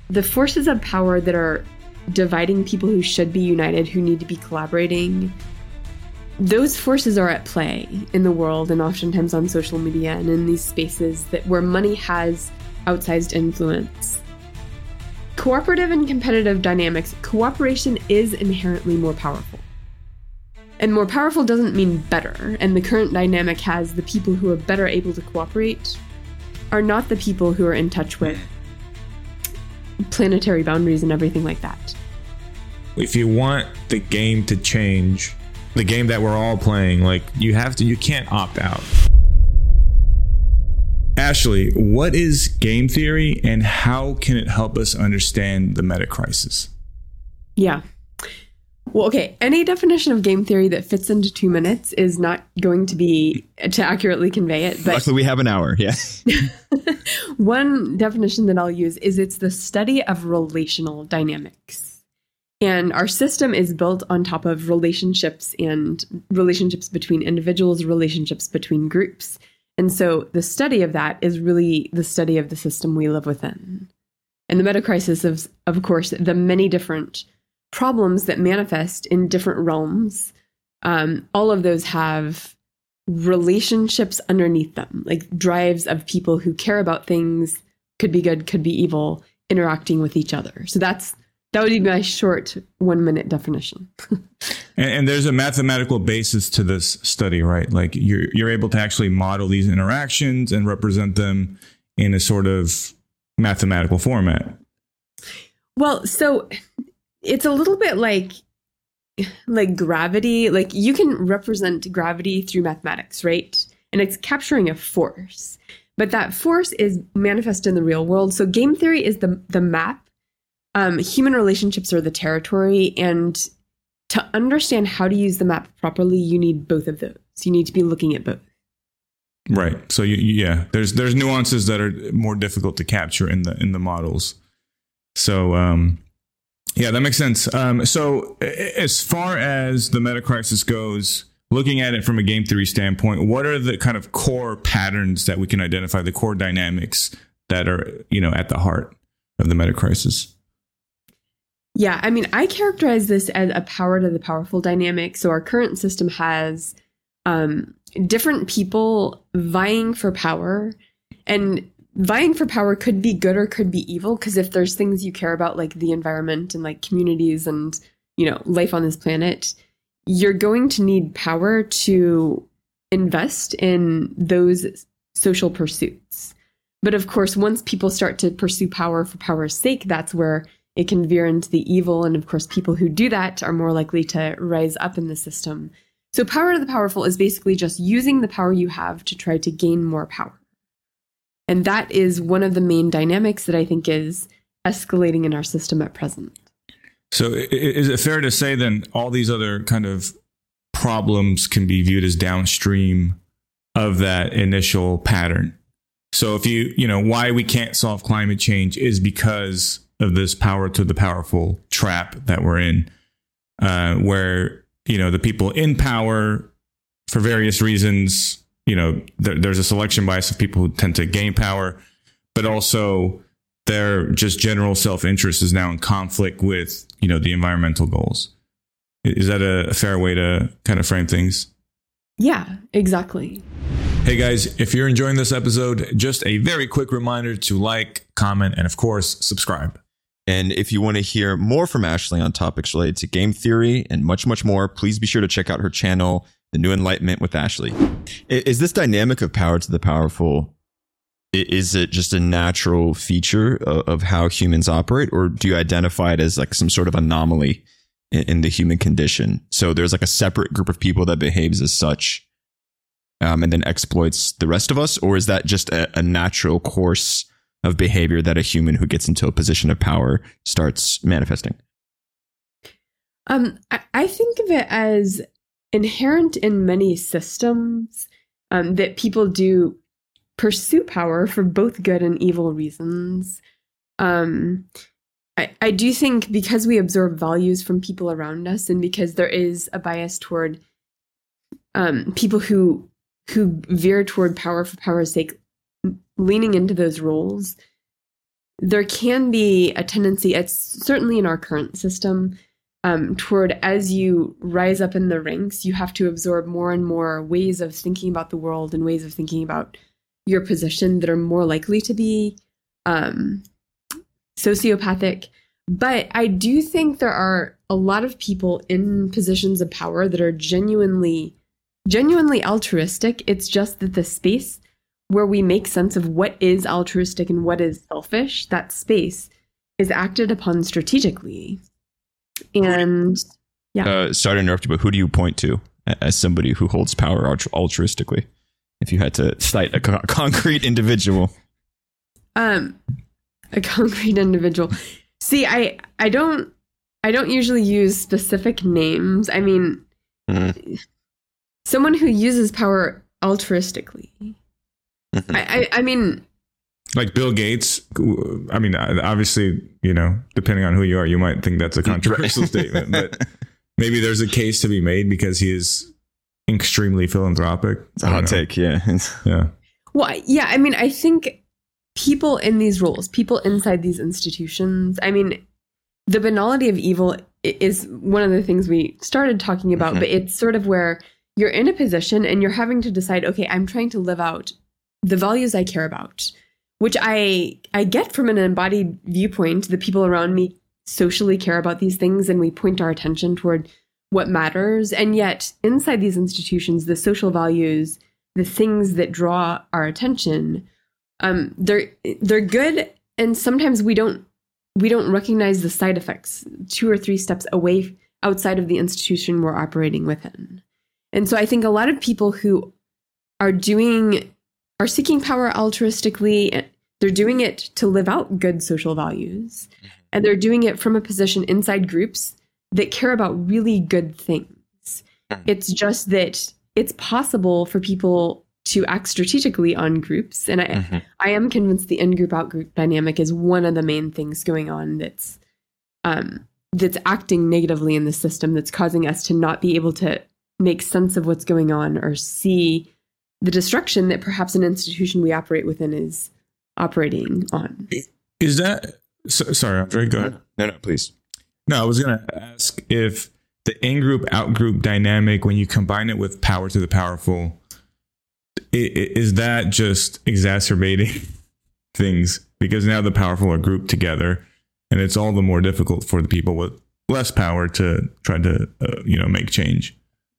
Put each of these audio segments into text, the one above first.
the forces of power that are dividing people who should be united, who need to be collaborating, those forces are at play in the world and oftentimes on social media and in these spaces where money has outsized influence. Cooperative and competitive dynamics, cooperation is inherently more powerful. And more powerful doesn't mean better. And the current dynamic has the people who are better able to cooperate are not the people who are in touch with planetary boundaries and everything like that. If you want the game to change, the game that we're all playing, like you can't opt out. Ashley, what is game theory and how can it help us understand the meta crisis? Yeah. Well, okay, any definition of game theory that fits into 2 minutes is not going to be to accurately convey it. But luckily, we have an hour. Yeah. One definition that I'll use is it's the study of relational dynamics. And our system is built on top of relationships and relationships between individuals, relationships between groups. And so the study of that is really the study of the system we live within. And the meta crisis is, of course, the many different problems that manifest in different realms. All of those have relationships underneath them, like drives of people who care about things, could be good, could be evil, interacting with each other. So that would be my short 1 minute definition. And there's a mathematical basis to this study, right? Like you're able to actually model these interactions and represent them in a sort of mathematical format. Well, so it's a little bit like gravity. Like you can represent gravity through mathematics, right? And it's capturing a force. But that force is manifest in the real world. So game theory is the map. Human relationships are the territory. And to understand how to use the map properly, you need both of those. You need to be looking at both. Right. So there's nuances that are more difficult to capture in the models. So yeah, that makes sense. So as far as the meta crisis goes, looking at it from a game theory standpoint, what are the kind of core patterns that we can identify, the core dynamics that are, at the heart of the meta crisis? Yeah, I mean, I characterize this as a power to the powerful dynamic. So our current system has different people vying for power, and vying for power could be good or could be evil, because if there's things you care about, like the environment and like communities and, life on this planet, you're going to need power to invest in those social pursuits. But of course, once people start to pursue power for power's sake, that's where it can veer into the evil. And of course, people who do that are more likely to rise up in the system. So power to the powerful is basically just using the power you have to try to gain more power. And that is one of the main dynamics that I think is escalating in our system at present. So is it fair to say then all these other kind of problems can be viewed as downstream of that initial pattern? So if why we can't solve climate change is because of this power to the powerful trap that we're in, where, the people in power for various reasons, there's a selection bias of people who tend to gain power, but also their just general self-interest is now in conflict with, the environmental goals. Is that a fair way to kind of frame things? Yeah, exactly. Hey guys, if you're enjoying this episode, just a very quick reminder to like, comment, and of course, subscribe. And if you want to hear more from Ashley on topics related to game theory and much, much more, please be sure to check out her channel, The New Enlightenment with Ashley. Is this dynamic of power to the powerful, is it just a natural feature of how humans operate, or do you identify it as like some sort of anomaly in the human condition? So there's like a separate group of people that behaves as such and then exploits the rest of us? Or is that just a natural course of behavior that a human who gets into a position of power starts manifesting? I think of it as inherent in many systems that people do pursue power for both good and evil reasons. I do think because we absorb values from people around us, and because there is a bias toward people who veer toward power for power's sake, leaning into those roles, there can be a tendency, it's certainly in our current system, toward as you rise up in the ranks, you have to absorb more and more ways of thinking about the world and ways of thinking about your position that are more likely to be sociopathic. But I do think there are a lot of people in positions of power that are genuinely altruistic. It's just that the space where we make sense of what is altruistic and what is selfish, that space is acted upon strategically. And sorry to interrupt you, but who do you point to as somebody who holds power altruistically? If you had to cite a concrete individual. A concrete individual. See, I don't usually use specific names. I mean, someone who uses power altruistically. I mean, like Bill Gates. I mean, obviously, depending on who you are, you might think that's a controversial statement, but maybe there's a case to be made because he is extremely philanthropic. It's a hot take, yeah. Yeah. Well, yeah, I mean, I think people in these roles, people inside these institutions, I mean, the banality of evil is one of the things we started talking about, but it's sort of where you're in a position and you're having to decide, okay, I'm trying to live out the values I care about, which I get from an embodied viewpoint. The people around me socially care about these things and we point our attention toward what matters. And yet inside these institutions, the social values, the things that draw our attention, they're good. And sometimes we don't recognize the side effects 2 or 3 steps away outside of the institution we're operating within. And so I think a lot of people who are seeking power altruistically, they're doing it to live out good social values. And they're doing it from a position inside groups that care about really good things. It's just that it's possible for people to act strategically on groups. And I am convinced the in-group, out-group dynamic is one of the main things going on that's acting negatively in the system, that's causing us to not be able to make sense of what's going on or see the destruction that perhaps an institution we operate within is operating on. Is that... sorry, Andre, go ahead. No, please. No, I was going to ask if the in-group, out-group dynamic, when you combine it with power to the powerful, is that just exacerbating things? Because now the powerful are grouped together, and it's all the more difficult for the people with less power to try to, make change.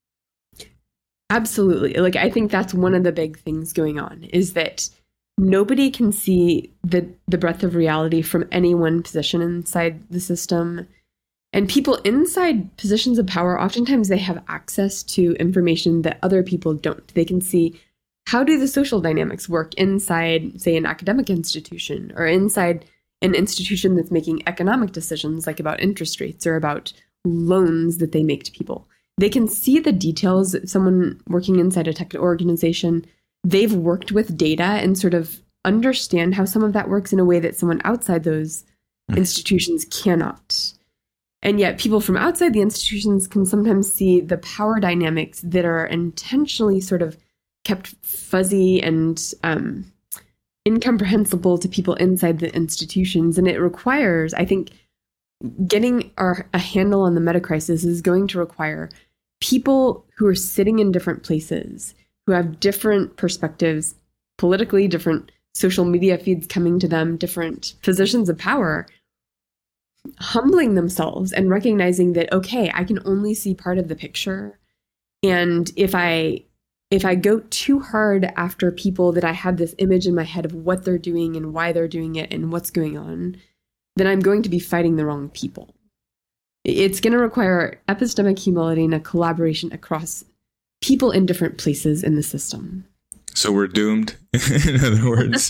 Absolutely. Like, I think that's one of the big things going on, is that nobody can see the breadth of reality from any one position inside the system. And people inside positions of power, oftentimes they have access to information that other people don't. They can see, how do the social dynamics work inside, say, an academic institution or inside an institution that's making economic decisions, like about interest rates or about loans that they make to people. They can see the details. Someone working inside a tech organization, they've worked with data and sort of understand how some of that works in a way that someone outside those institutions cannot. And yet people from outside the institutions can sometimes see the power dynamics that are intentionally sort of kept fuzzy and incomprehensible to people inside the institutions. And it requires, I think, getting a handle on the meta crisis is going to require people who are sitting in different places, who have different perspectives, politically different social media feeds coming to them, different positions of power, humbling themselves and recognizing that, okay, I can only see part of the picture. And if I go too hard after people that I have this image in my head of what they're doing and why they're doing it and what's going on, then I'm going to be fighting the wrong people. It's going to require epistemic humility and a collaboration across people in different places in the system. So we're doomed, in other words.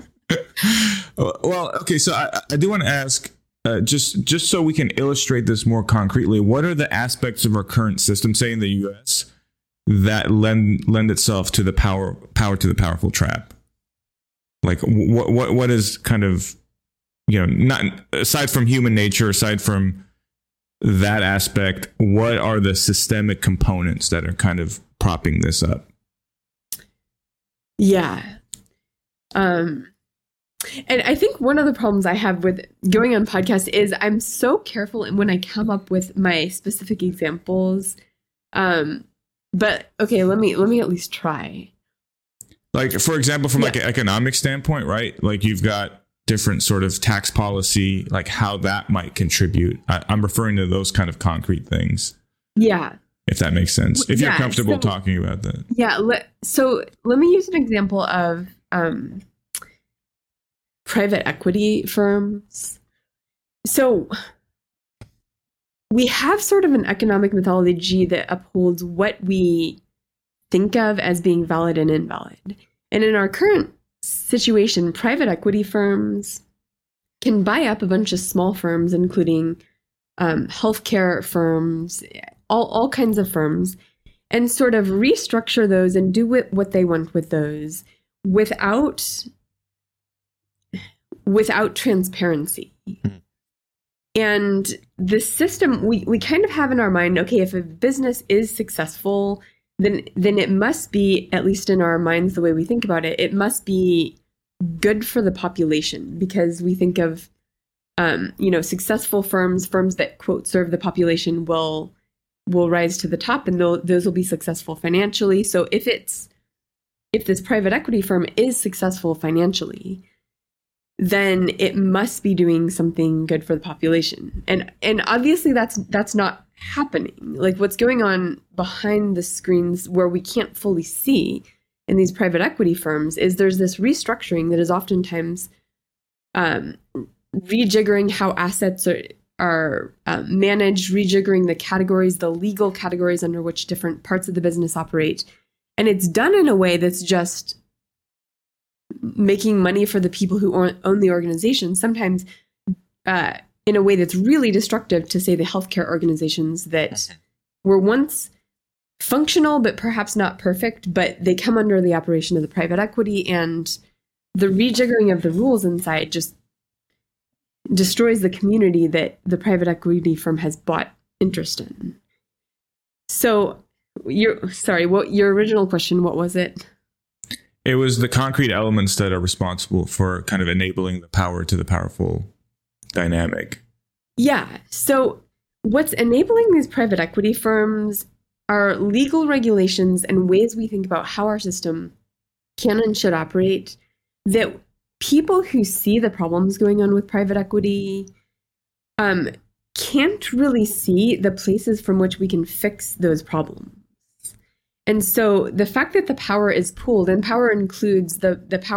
Well, okay, so I do want to ask, just so we can illustrate this more concretely, what are the aspects of our current system, say in the U.S., that lend itself to the power to the powerful trap? Like, what is kind of, not aside from human nature, aside from that aspect, what are the systemic components that are kind of propping this up? Yeah. And I think one of the problems I have with going on podcasts is I'm so careful when I come up with my specific examples. But okay, let me at least try. Like, for example, from like an economic standpoint, right? Like you've got different sort of tax policy, like how that might contribute. I'm referring to those kind of concrete things. Yeah. If that makes sense. If you're comfortable talking about that. Yeah. So let me use an example of private equity firms. So we have sort of an economic methodology that upholds what we think of as being valid and invalid. And in our current situation, private equity firms can buy up a bunch of small firms, including healthcare firms, all kinds of firms, and sort of restructure those and do what they want with those without transparency. Mm-hmm. And the system we kind of have in our mind, okay, if a business is successful, then it must be, at least in our minds, the way we think about it, it must be good for the population, because we think of, successful firms that, quote, serve the population will rise to the top, and those will be successful financially. So if this private equity firm is successful financially, then it must be doing something good for the population. And obviously that's not happening. Like, what's going on behind the screens where we can't fully see in these private equity firms is there's this restructuring that is oftentimes rejiggering how assets are managed, rejiggering the categories, the legal categories under which different parts of the business operate. And it's done in a way that's just making money for the people who own the organization, sometimes in a way that's really destructive to, say, the healthcare organizations that were once functional, but perhaps not perfect, but they come under the operation of the private equity, and the rejiggering of the rules inside just destroys the community that the private equity firm has bought interest in. So your original question, what was it? It was the concrete elements that are responsible for kind of enabling the power to the powerful dynamic. Yeah. So what's enabling these private equity firms are legal regulations and ways we think about how our system can and should operate that people who see the problems going on with private equity can't really see the places from which we can fix those problems. And so the fact that the power is pooled, and power includes the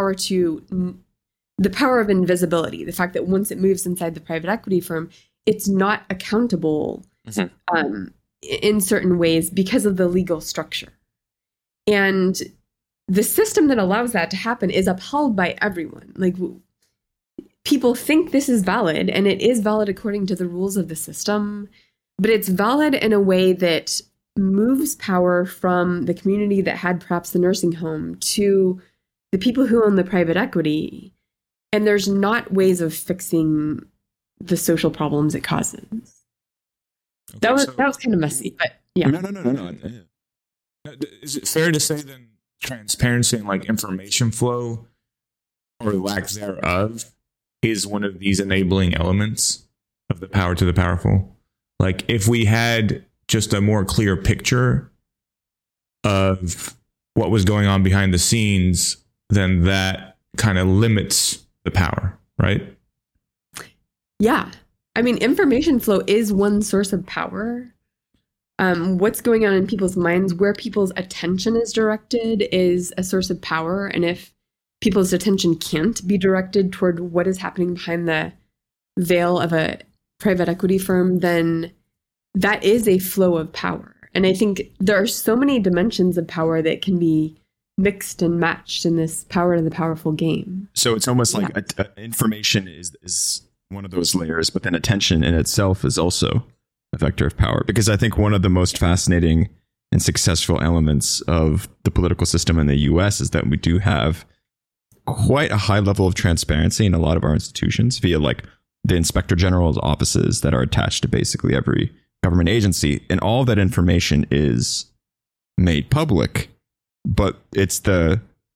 power of invisibility, the fact that once it moves inside the private equity firm, it's not accountable in certain ways because of the legal structure. And the system that allows that to happen is upheld by everyone. Like, people think this is valid, and it is valid according to the rules of the system, but it's valid in a way that moves power from the community that had perhaps the nursing home to the people who own the private equity. And there's not ways of fixing the social problems it causes. Okay, that was kind of messy, but yeah. No. Is it fair to say then transparency and like information flow or lack thereof is one of these enabling elements of the power to the powerful? Like, if we had just a more clear picture of what was going on behind the scenes, then that kind of limits the power, right? Yeah. I mean, information flow is one source of power. What's going on in people's minds, where people's attention is directed, is a source of power. And if people's attention can't be directed toward what is happening behind the veil of a private equity firm, then that is a flow of power. And I think there are so many dimensions of power that can be mixed and matched in this power to the powerful game. So it's almost like information is one of those layers, but then attention in itself is also a vector of power. Because I think one of the most fascinating and successful elements of the political system in the US is that we do have quite a high level of transparency in a lot of our institutions via like the inspector general's offices that are attached to basically every government agency, and all that information is made public, but it's the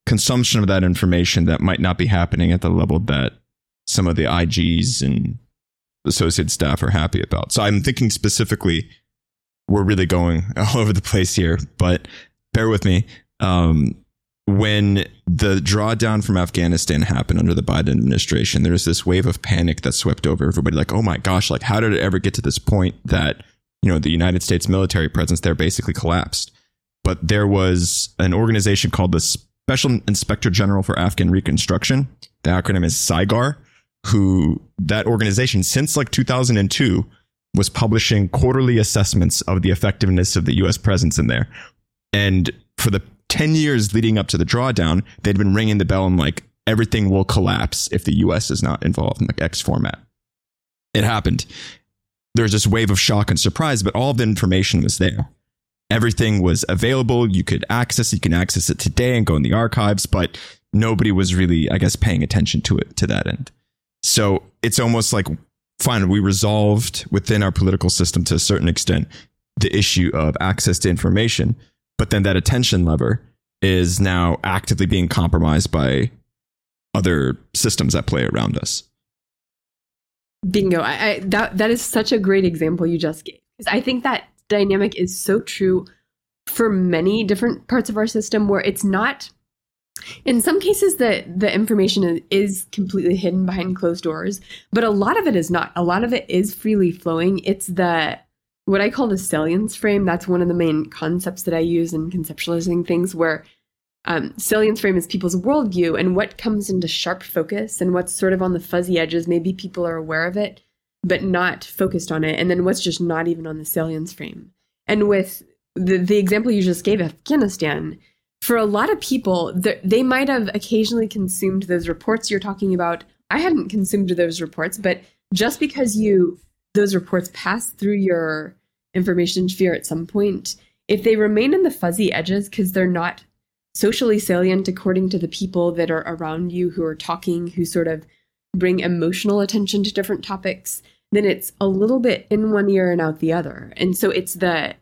consumption of that information that might not be happening at the level that some of the IGs and associated staff are happy about. So I'm thinking specifically, we're really going all over the place here, but bear with me. When the drawdown from Afghanistan happened under the Biden administration, there was this wave of panic that swept over everybody. Like, oh my gosh, like how did it ever get to this point that, the United States military presence there basically collapsed? But there was an organization called the Special Inspector General for Afghan Reconstruction. The acronym is SIGAR, who that organization since like 2002 was publishing quarterly assessments of the effectiveness of the U.S. presence in there. And for the 10 years leading up to the drawdown, they'd been ringing the bell and like, everything will collapse if the U.S. is not involved in like X format. It happened. There was this wave of shock and surprise, but all of the information was there. Everything was available. You can access it today and go in the archives, but nobody was really, I guess, paying attention to it to that end. So it's almost like, fine, we resolved within our political system to a certain extent the issue of access to information, but then that attention lever is now actively being compromised by other systems that play around us. Bingo. That is such a great example you just gave. Because I think that dynamic is so true for many different parts of our system, where it's not, in some cases, the information is completely hidden behind closed doors, but a lot of it is not. A lot of it is freely flowing. It's what I call the salience frame. That's one of the main concepts that I use in conceptualizing things, where salience frame is people's worldview and what comes into sharp focus and what's sort of on the fuzzy edges. Maybe people are aware of it, but not focused on it. And then what's just not even on the salience frame. And with the example you just gave, Afghanistan, for a lot of people, they might have occasionally consumed those reports you're talking about. I hadn't consumed those reports, but just because those reports pass through your information sphere at some point, if they remain in the fuzzy edges because they're not socially salient according to the people that are around you who are talking, who sort of bring emotional attention to different topics, then it's a little bit in one ear and out the other. And so it's the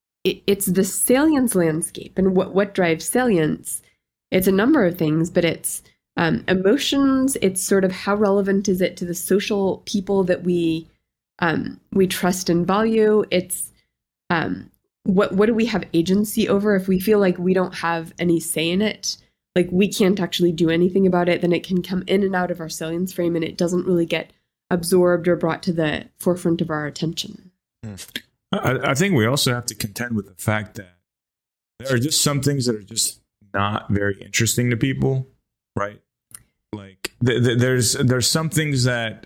salience landscape. And what drives salience? It's a number of things, but it's emotions. It's sort of how relevant is it to the social people that we trust and value. It's what do we have agency over? If we feel like we don't have any say in it, like we can't actually do anything about it, then it can come in and out of our salience frame and it doesn't really get absorbed or brought to the forefront of our attention. I think we also have to contend with the fact that there are just some things that are just not very interesting to people, right? Like there's some things that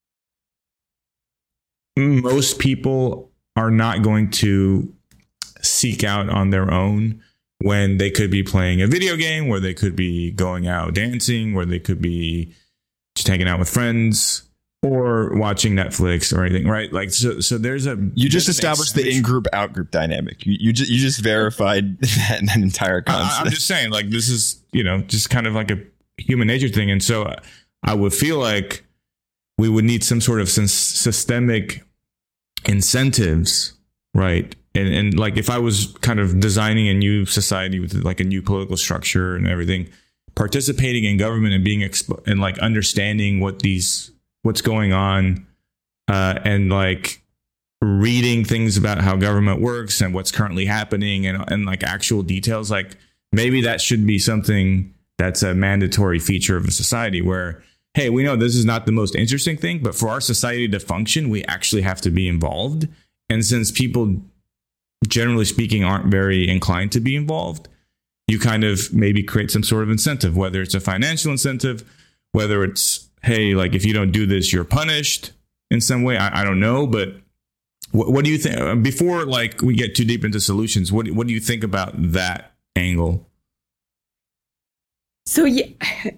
most people are not going to seek out on their own when they could be playing a video game, where they could be going out dancing, where they could be just hanging out with friends or watching Netflix or anything, right? Like, so there's you just established the in-group out-group dynamic. You just verified that entire concept. I'm just saying, like, this is, just kind of like a human nature thing. And so I would feel like we would need some sort of systemic incentives, right? And like, if I was kind of designing a new society with like a new political structure and everything, participating in government and being and like understanding what's going on, and like reading things about how government works and what's currently happening and like actual details, like maybe that should be something that's a mandatory feature of a society where, hey, we know this is not the most interesting thing, but for our society to function, we actually have to be involved. And since people, generally speaking, aren't very inclined to be involved, you kind of maybe create some sort of incentive, whether it's a financial incentive, whether it's, hey, like if you don't do this, you're punished in some way. I don't know, but what do you think? Before like we get too deep into solutions, what do you think about that angle? So yeah,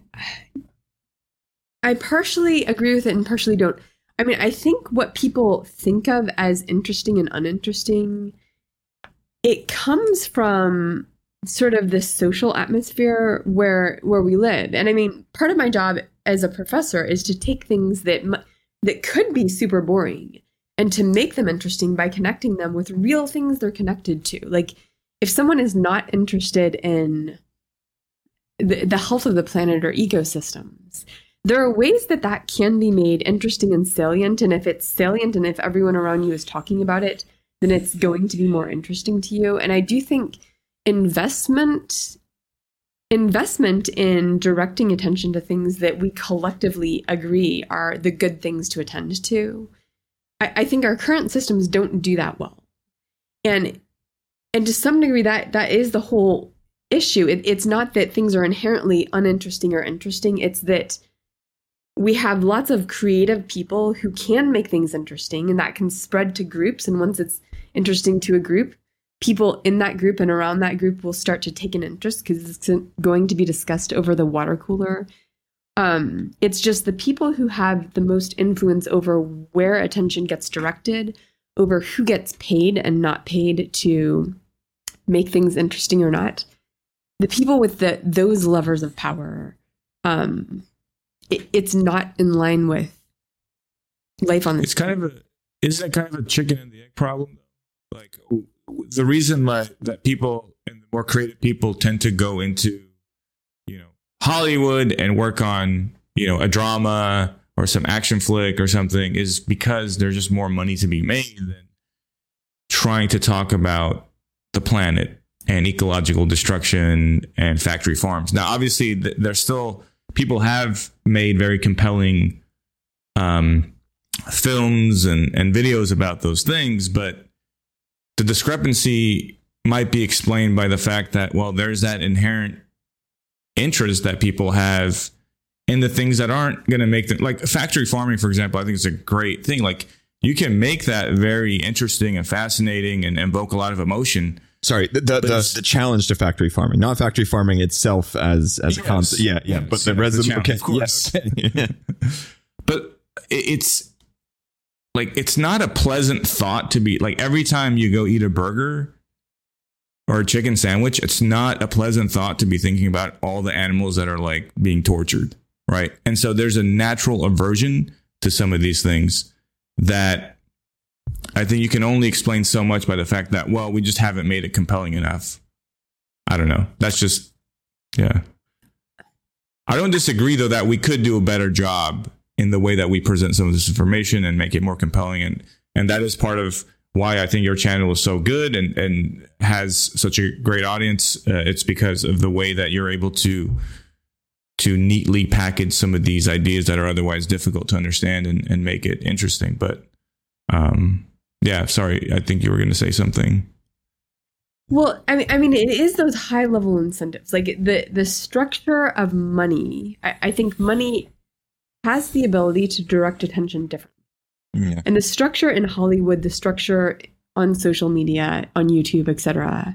I partially agree with it and partially don't. I mean, I think what people think of as interesting and uninteresting, it comes from sort of this social atmosphere where we live. And I mean, part of my job as a professor is to take things that could be super boring and to make them interesting by connecting them with real things they're connected to. Like if someone is not interested in the health of the planet or ecosystems. There are ways that that can be made interesting and salient. And if it's salient and if everyone around you is talking about it, then it's going to be more interesting to you. And I do think investment in directing attention to things that we collectively agree are the good things to attend to. I think our current systems don't do that well. And to some degree, that is the whole issue. It's not that things are inherently uninteresting or interesting. It's that we have lots of creative people who can make things interesting, and that can spread to groups. And once it's interesting to a group, people in that group and around that group will start to take an interest because it's going to be discussed over the water cooler. It's just the people who have the most influence over where attention gets directed, over who gets paid and not paid to make things interesting or not. The people with those levers of power, it's not in line with life on this. Isn't it kind of a chicken and the egg problem? Like the reason that people and the more creative people tend to go into, Hollywood and work on, a drama or some action flick or something is because there's just more money to be made than trying to talk about the planet and ecological destruction and factory farms. Now, obviously, there's still people have made very compelling films and videos about those things, but the discrepancy might be explained by the fact that, well, there's that inherent interest that people have in the things that aren't going to make them, like factory farming, for example. I think it's a great thing. Like you can make that very interesting and fascinating and evoke a lot of emotion. Sorry, the challenge to factory farming, not factory farming itself as a concept. Yeah. Yes, but the resident, okay, of course. Yes. But it's like, it's not a pleasant thought to be like, every time you go eat a burger or a chicken sandwich, it's not a pleasant thought to be thinking about all the animals that are like being tortured. Right. And so there's a natural aversion to some of these things that I think you can only explain so much by the fact that, well, we just haven't made it compelling enough. I don't know. That's just, yeah. I don't disagree, though, that we could do a better job in the way that we present some of this information and make it more compelling. And that is part of why I think your channel is so good and has such a great audience. It's because of the way that you're able to neatly package some of these ideas that are otherwise difficult to understand and make it interesting. But yeah, sorry, I think you were going to say something. Well, I mean, it is those high level incentives, like the structure of money. I think money has the ability to direct attention differently. Yeah. And the structure in Hollywood, the structure on social media, on YouTube, etc.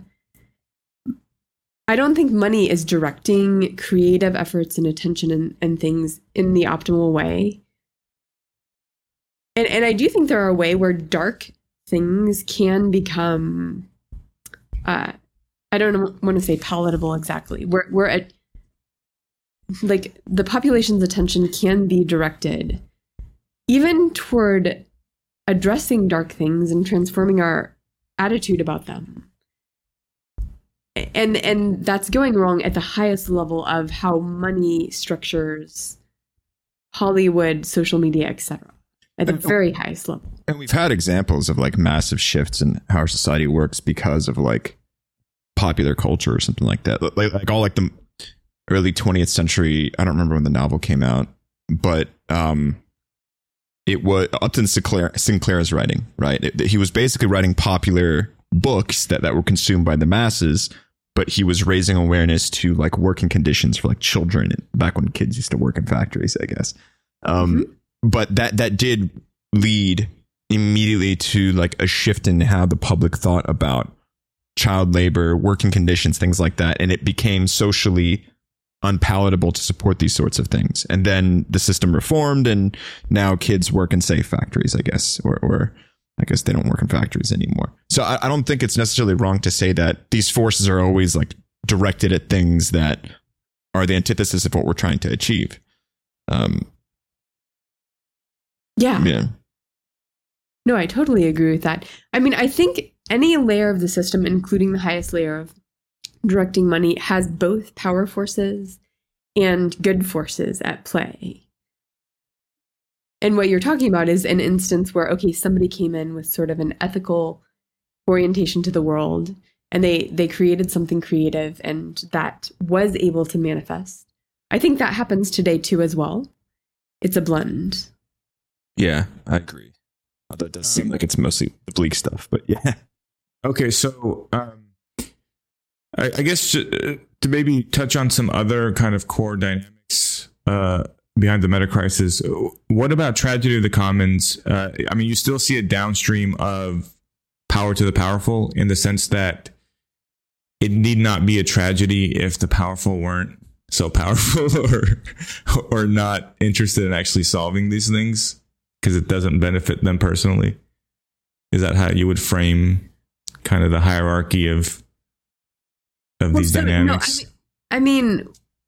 I don't think money is directing creative efforts and attention and things in the optimal way. And I do think there are a way where dark things can become, I don't want to say palatable exactly, where it, like the population's attention can be directed even toward addressing dark things and transforming our attitude about them. And that's going wrong at the highest level of how money structures Hollywood, social media, etc. At the very highest level. And we've had examples of like massive shifts in how our society works because of like popular culture or something like that. Like all like the early 20th century. I don't remember when the novel came out, but it was Upton Sinclair's writing, right? He was basically writing popular books that were consumed by the masses, but he was raising awareness to like working conditions for like children back when kids used to work in factories, I guess. But that did lead immediately to like a shift in how the public thought about child labor, working conditions, things like that. And it became socially unpalatable to support these sorts of things. And then the system reformed and now kids work in safe factories, I guess, or I guess they don't work in factories anymore. So I don't think it's necessarily wrong to say that these forces are always like directed at things that are the antithesis of what we're trying to achieve. Yeah. No, I totally agree with that. I mean, I think any layer of the system, including the highest layer of directing money has both power forces and good forces at play. And what you're talking about is an instance where, okay, somebody came in with sort of an ethical orientation to the world, and they created something creative, and that was able to manifest. I think that happens today too as well. It's a blend. Yeah, I agree. Although it does seem like it's mostly the bleak stuff, but yeah. Okay, so I guess to maybe touch on some other kind of core dynamics behind the meta crisis. What about tragedy of the commons? I mean, you still see it downstream of power to the powerful, in the sense that it need not be a tragedy if the powerful weren't so powerful or not interested in actually solving these things, because it doesn't benefit them personally. Is that how you would frame kind of the hierarchy of these dynamics? No, I mean,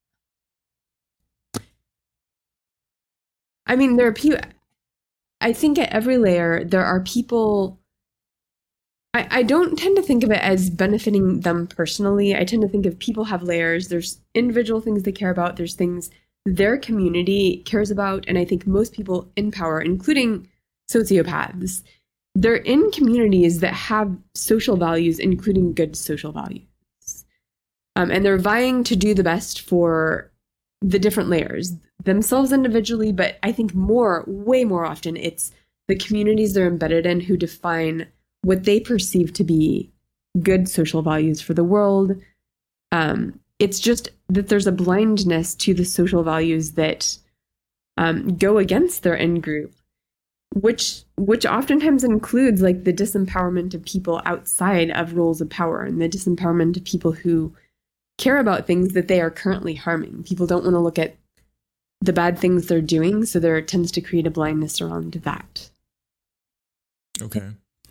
there are people. I think at every layer there are people. I don't tend to think of it as benefiting them personally. I tend to think of people have layers. There's individual things they care about. There's things their community cares about. And I think most people in power, including sociopaths, they're in communities that have social values, including good social values. And they're vying to do the best for the different layers, themselves individually, but I think way more often, it's the communities they're embedded in who define what they perceive to be good social values for the world. It's just that there's a blindness to the social values that go against their end group, which oftentimes includes like the disempowerment of people outside of roles of power and the disempowerment of people who care about things that they are currently harming. People don't want to look at the bad things they're doing, so there tends to create a blindness around that. Okay.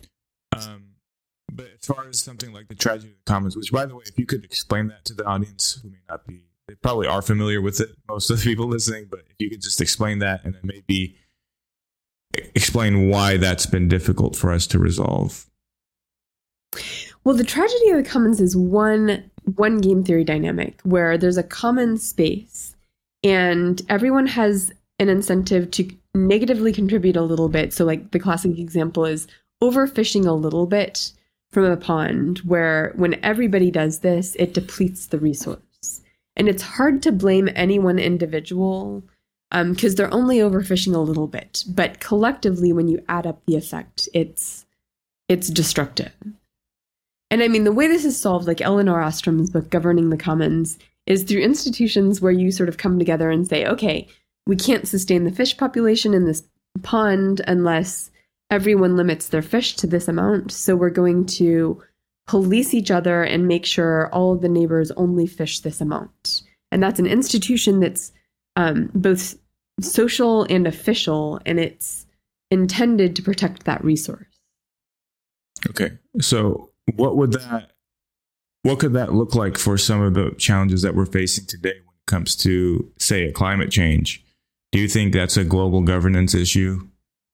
But as far as something like the tragedy of the commons, which, by the way, if you could explain that to the audience who may not be, they probably are familiar with it, most of the people listening, but if you could just explain that and then maybe explain why that's been difficult for us to resolve. Well, the tragedy of the commons is one game theory dynamic where there's a common space and everyone has an incentive to negatively contribute a little bit. So like the classic example is overfishing a little bit from a pond, where when everybody does this, it depletes the resource. And it's hard to blame any one individual because they're only overfishing a little bit. But collectively, when you add up the effect, it's destructive. And I mean, the way this is solved, like Elinor Ostrom's book, Governing the Commons, is through institutions where you sort of come together and say, okay, we can't sustain the fish population in this pond unless everyone limits their fish to this amount. So we're going to police each other and make sure all of the neighbors only fish this amount. And that's an institution that's both social and official, and it's intended to protect that resource. Okay. So what could that look like for some of the challenges that we're facing today when it comes to, say, a climate change? Do you think that's a global governance issue?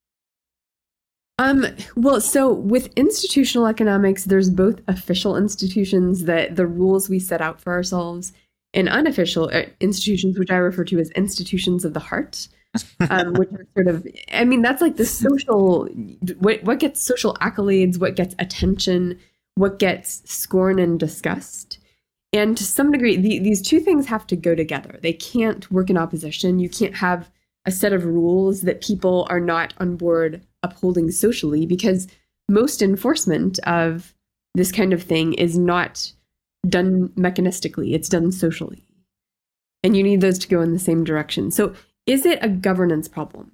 Well, so with institutional economics, there's both official institutions, that the rules we set out for ourselves, and unofficial institutions, which I refer to as institutions of the heart, which are sort of, I mean, that's like the social, what gets social accolades, what gets attention, what gets scorn and disgust. And to some degree, these two things have to go together. They can't work in opposition. You can't have a set of rules that people are not on board upholding socially, because most enforcement of this kind of thing is not done mechanistically, it's done socially. And you need those to go in the same direction. So is it a governance problem?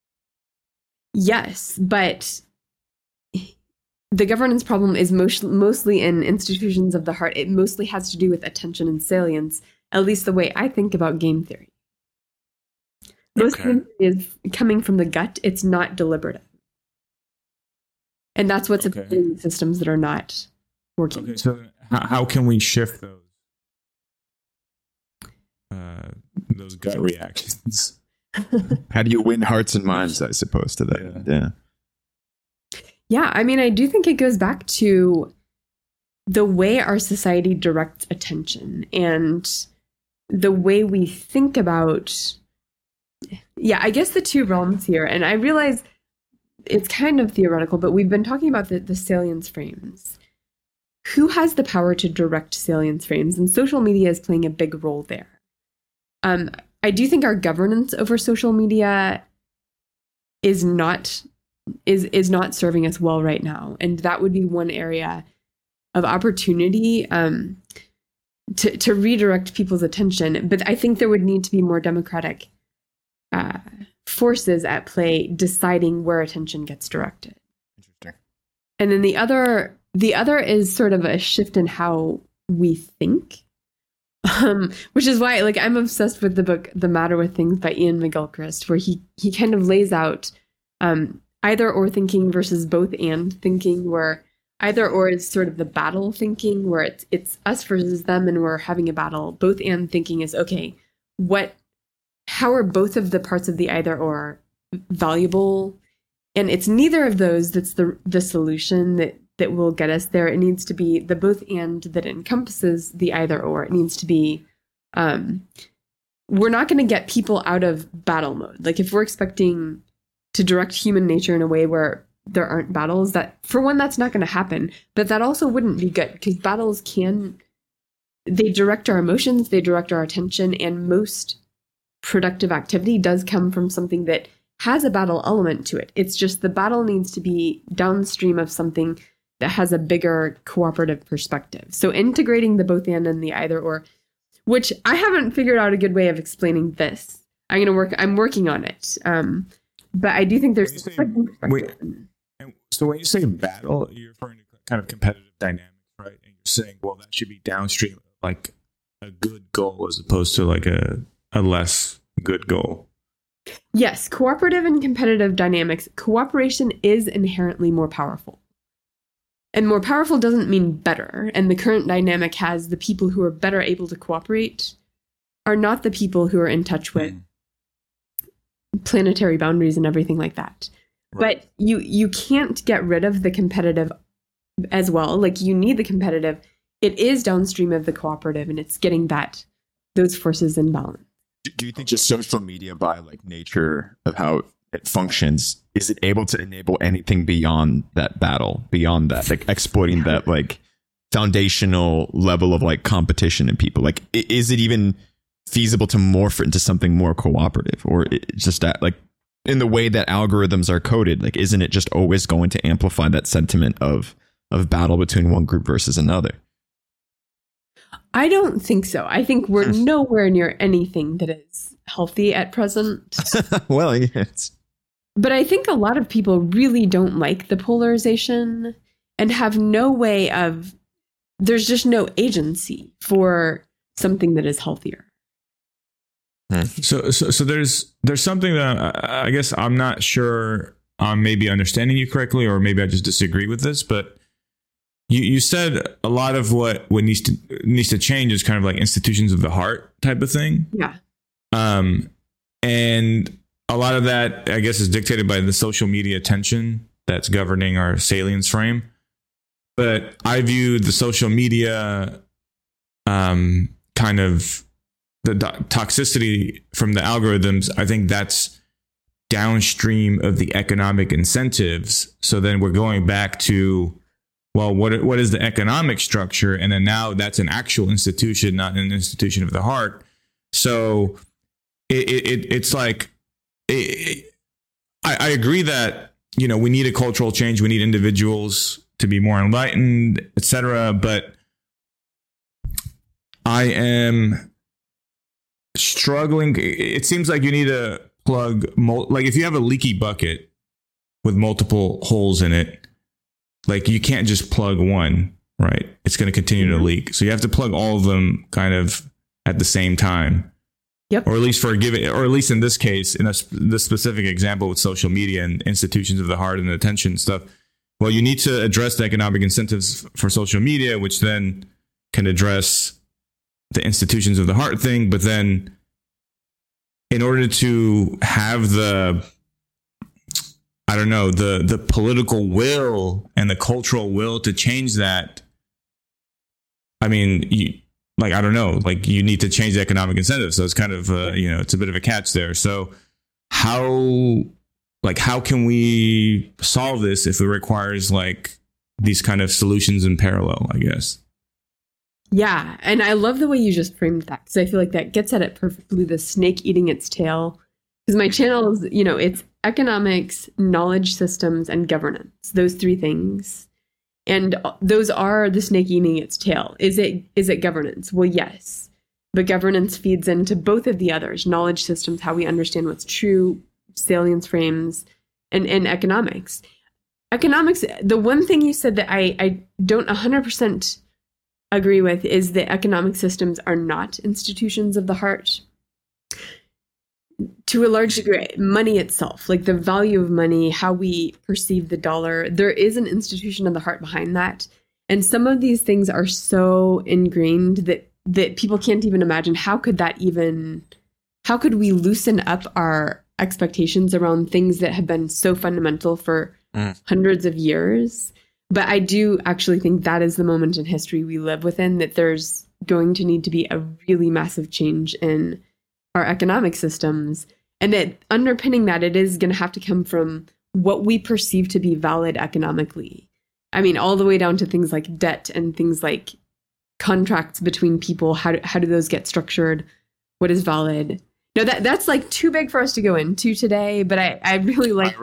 Yes, but the governance problem is mostly in institutions of the heart. It mostly has to do with attention and salience, at least the way I think about game theory. Most game theory is coming from the gut. It's not deliberative. And that's what's affecting systems that are not working. Okay, so how can we shift those gut reactions? How do you win hearts and minds, I suppose, to that? Yeah, I mean, I do think it goes back to the way our society directs attention and the way we think about, I guess the two realms here. And I realize it's kind of theoretical, but we've been talking about the salience frames. Who has the power to direct salience frames? And social media is playing a big role there. I do think our governance over social media is not serving us well right now. And that would be one area of opportunity to redirect people's attention. But I think there would need to be more democratic forces at play deciding where attention gets directed. Interesting. And then the other is sort of a shift in how we think, which is why I'm obsessed with the book The Matter with Things by Ian McGilchrist, where he kind of lays out either or thinking versus both and thinking, where either or is sort of the battle thinking, where it's us versus them and we're having a battle. Both and thinking is, okay, how are both of the parts of the either or valuable? And it's neither of those that's the solution that will get us there. It needs to be the both and that encompasses the either or. It needs to be, we're not going to get people out of battle mode. Like if we're expecting to direct human nature in a way where there aren't battles, that for one, that's not going to happen, but that also wouldn't be good because battles they direct our emotions, they direct our attention, and most productive activity does come from something that has a battle element to it. It's just the battle needs to be downstream of something that has a bigger cooperative perspective. So integrating the both and the either or, which I haven't figured out a good way of explaining this. I'm working on it. But I do think there's so when you say battle, you're referring to kind of competitive dynamics, right? And you're saying, well, that should be downstream, like a good goal as opposed to like a less good goal. Yes, cooperative and competitive dynamics. Cooperation is inherently more powerful. And more powerful doesn't mean better. And the current dynamic has the people who are better able to cooperate are not the people who are in touch with planetary boundaries and everything like that. Right. But you can't get rid of the competitive as well. Like you need the competitive. It is downstream of the cooperative, and it's getting those forces in balance. Do you think just social media, by like nature of how it functions, is it able to enable anything beyond that battle, beyond that, like exploiting that like foundational level of like competition in people? Like, is it even feasible to morph it into something more cooperative, or just that, like in the way that algorithms are coded? Like, isn't it just always going to amplify that sentiment of battle between one group versus another? I don't think so. I think we're nowhere near anything that is healthy at present. Well, yes. But I think a lot of people really don't like the polarization and have no way there's just no agency for something that is healthier. So there's something that I guess I'm not sure I'm maybe understanding you correctly, or maybe I just disagree with this, but you said a lot of what needs to change is kind of like institutions of the heart type of thing. Yeah. And a lot of that, I guess, is dictated by the social media attention that's governing our salience frame. But I view the social media kind of the toxicity from the algorithms. I think that's downstream of the economic incentives. So then we're going back to, well, what is the economic structure? And then now that's an actual institution, not an institution of the heart. So it's like, I agree that, we need a cultural change. We need individuals to be more enlightened, etc. But I am struggling. It seems like you need to plug, like if you have a leaky bucket with multiple holes in it, like you can't just plug one, right? It's going to continue to leak. So you have to plug all of them kind of at the same time. Yep. Or at least or at least in this case, in this specific example with social media and institutions of the heart and attention and stuff. Well, you need to address the economic incentives for social media, which then can address the institutions of the heart thing. But then in order to have the political will and the cultural will to change that, I mean, I don't know, like you need to change the economic incentives. So it's kind of, it's a bit of a catch there. So how can we solve this if it requires like these kind of solutions in parallel, I guess? Yeah. And I love the way you just framed that, because I feel like that gets at it perfectly, the snake eating its tail. Because my channel is, it's economics, knowledge systems, and governance, those three things. And those are the snake eating its tail. Is it governance? Well, yes. But governance feeds into both of the others, knowledge systems, how we understand what's true, salience frames, and economics. Economics, the one thing you said that I don't 100% agree with is that economic systems are not institutions of the heart. To a large degree, money itself, like the value of money, how we perceive the dollar, there is an institution of the heart behind that. And some of these things are so ingrained that people can't even imagine how could we loosen up our expectations around things that have been so fundamental for hundreds of years. But I do actually think that is the moment in history we live within, that there's going to need to be a really massive change in our economic systems. And that underpinning that, it is going to have to come from what we perceive to be valid economically. I mean, all the way down to things like debt and things like contracts between people. How do those get structured? What is valid? No, that's like too big for us to go into today, but I really like...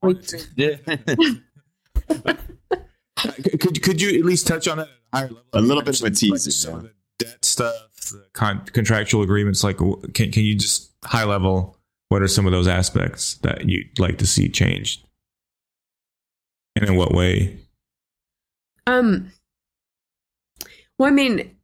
Could you at least touch on it at a higher level? A little bit of a teaser. Some of the debt stuff, the contractual agreements, like can you just high level, what are some of those aspects that you'd like to see changed? And in what way? Well, I mean,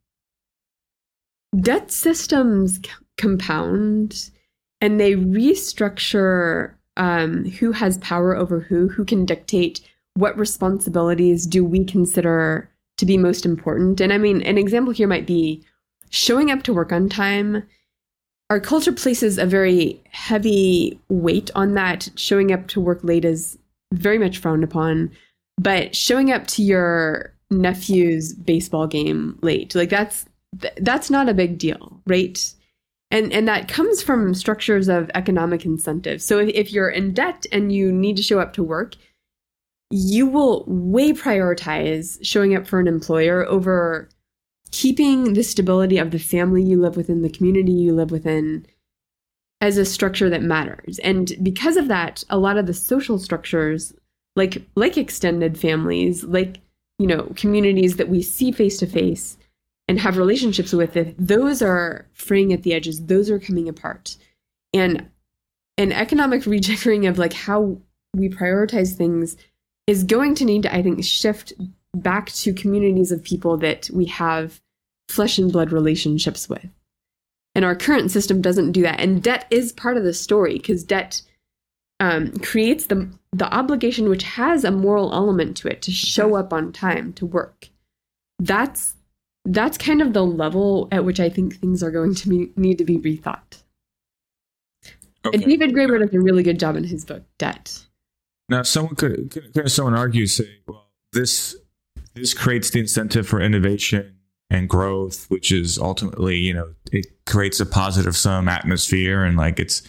debt systems compound and they restructure who has power over who can dictate what responsibilities do we consider to be most important. And I mean, an example here might be showing up to work on time. Our culture places a very heavy weight on that. Showing up to work late is very much frowned upon, but showing up to your nephew's baseball game late, like that's not a big deal, right? And that comes from structures of economic incentives. So if you're in debt and you need to show up to work, you will way prioritize showing up for an employer over keeping the stability of the family you live within, the community you live within, as a structure that matters. And because of that, a lot of the social structures, like extended families, like, communities that we see face to face and have relationships with, those are fraying at the edges. Those are coming apart. And an economic rejiggering of like how we prioritize things is going to need to, I think, shift back to communities of people that we have flesh and blood relationships with. And our current system doesn't do that. And debt is part of the story, because debt creates the obligation, which has a moral element to it, to show up on time to work. That's kind of the level at which I think things are going to need to be rethought. Okay. And David Graeber does a really good job in his book, Debt. Now, someone could argue, say, well, this creates the incentive for innovation and growth, which is ultimately, it creates a positive sum atmosphere, and like it's,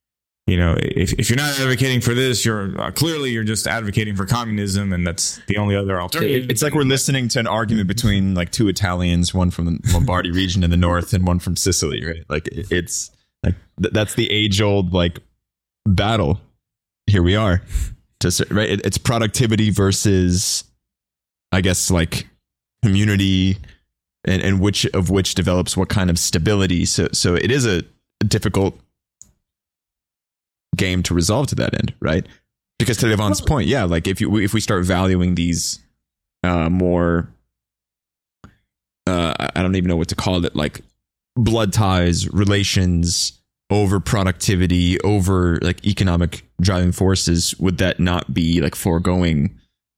if you're not advocating for this, you're just advocating for communism, and that's the only other alternative. It's like we're listening to an argument between like two Italians, one from the Lombardy region in the north and one from Sicily, right? Like it's like that's the age-old like battle. Here we are. Right? It's productivity versus, I guess, like community, and which develops what kind of stability. So it is a difficult game to resolve to that end, right? Because to Yvonne's point, yeah, like if we start valuing these more, I don't even know what to call it, like blood ties, relations, over productivity, over like economic driving forces, would that not be like foregoing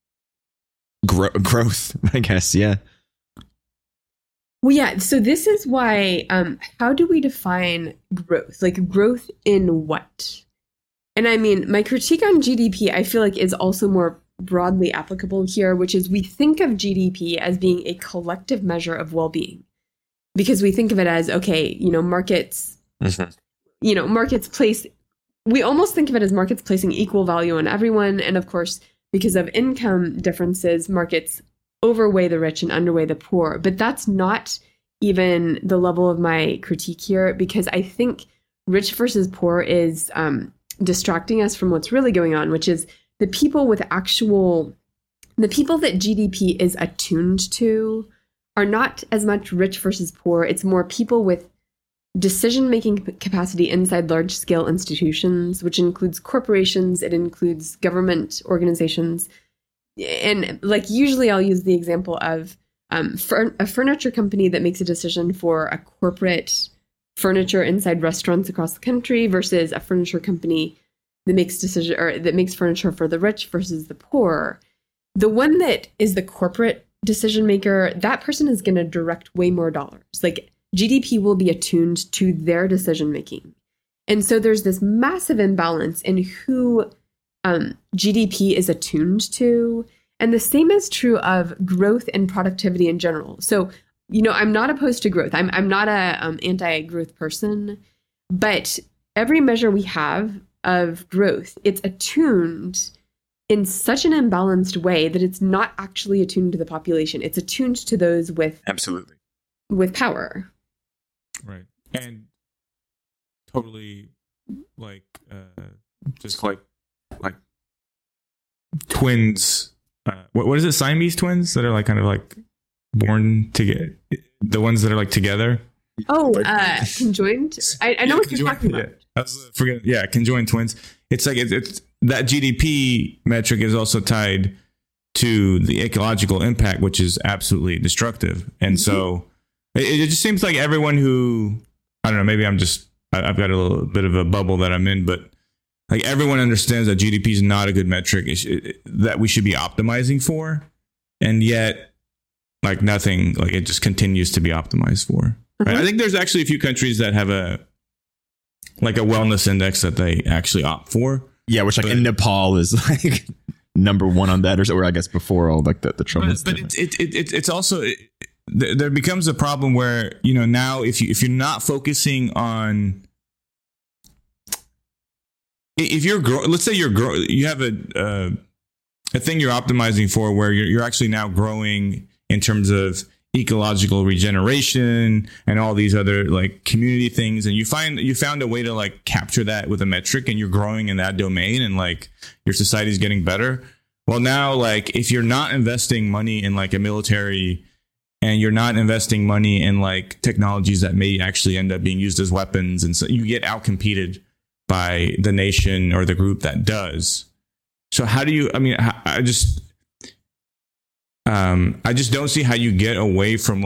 growth? I guess, yeah. Well, yeah. So this is why, how do we define growth? Like growth in what? And I mean, my critique on GDP, I feel like is also more broadly applicable here, which is we think of GDP as being a collective measure of well-being because we think of it as, okay, markets, markets place, we almost think of it as markets placing equal value on everyone. And of course, because of income differences, markets overweigh the rich and underweigh the poor. But that's not even the level of my critique here, because I think rich versus poor is distracting us from what's really going on, which is the people that GDP is attuned to are not as much rich versus poor. It's more people with decision-making capacity inside large-scale institutions, which includes corporations, it includes government organizations. And usually I'll use the example of a furniture company that makes a decision for a corporate furniture inside restaurants across the country versus a furniture company that makes furniture for the rich versus the poor. The one that is the corporate decision maker, that person is going to direct way more dollars. GDP will be attuned to their decision making. And so there's this massive imbalance in who GDP is attuned to. And the same is true of growth and productivity in general. So, I'm not opposed to growth. I'm not a anti-growth person, but every measure we have of growth, it's attuned in such an imbalanced way that it's not actually attuned to the population. It's attuned to those with power. Right. And totally just like twins. What is it? Siamese twins that are kind of born together. The ones that are together. Oh, conjoined. I know what you're talking about. Yeah. I was forgetting. Yeah, conjoined twins. It's it's that GDP metric is also tied to the ecological impact, which is absolutely destructive. And so it just seems like everyone who, I don't know, maybe I've got a little bit of a bubble that I'm in, but everyone understands that GDP is not a good metric that we should be optimizing for. And yet, nothing, it just continues to be optimized for. Right? I think there's actually a few countries that have a wellness index that they actually opt for. Yeah, which in Nepal is number one on that, or I guess before all the trouble. But it's also there becomes a problem where now if you're not focusing on, if you're let's say you have a thing you're optimizing for where you're actually now growing in terms of ecological regeneration and all these other community things, and you found a way to capture that with a metric, and you're growing in that domain, and your society's getting better. Well, now if you're not investing money in a military, and you're not investing money in technologies that may actually end up being used as weapons, and so you get outcompeted by the nation or the group that does. So how do you? I just don't see how you get away from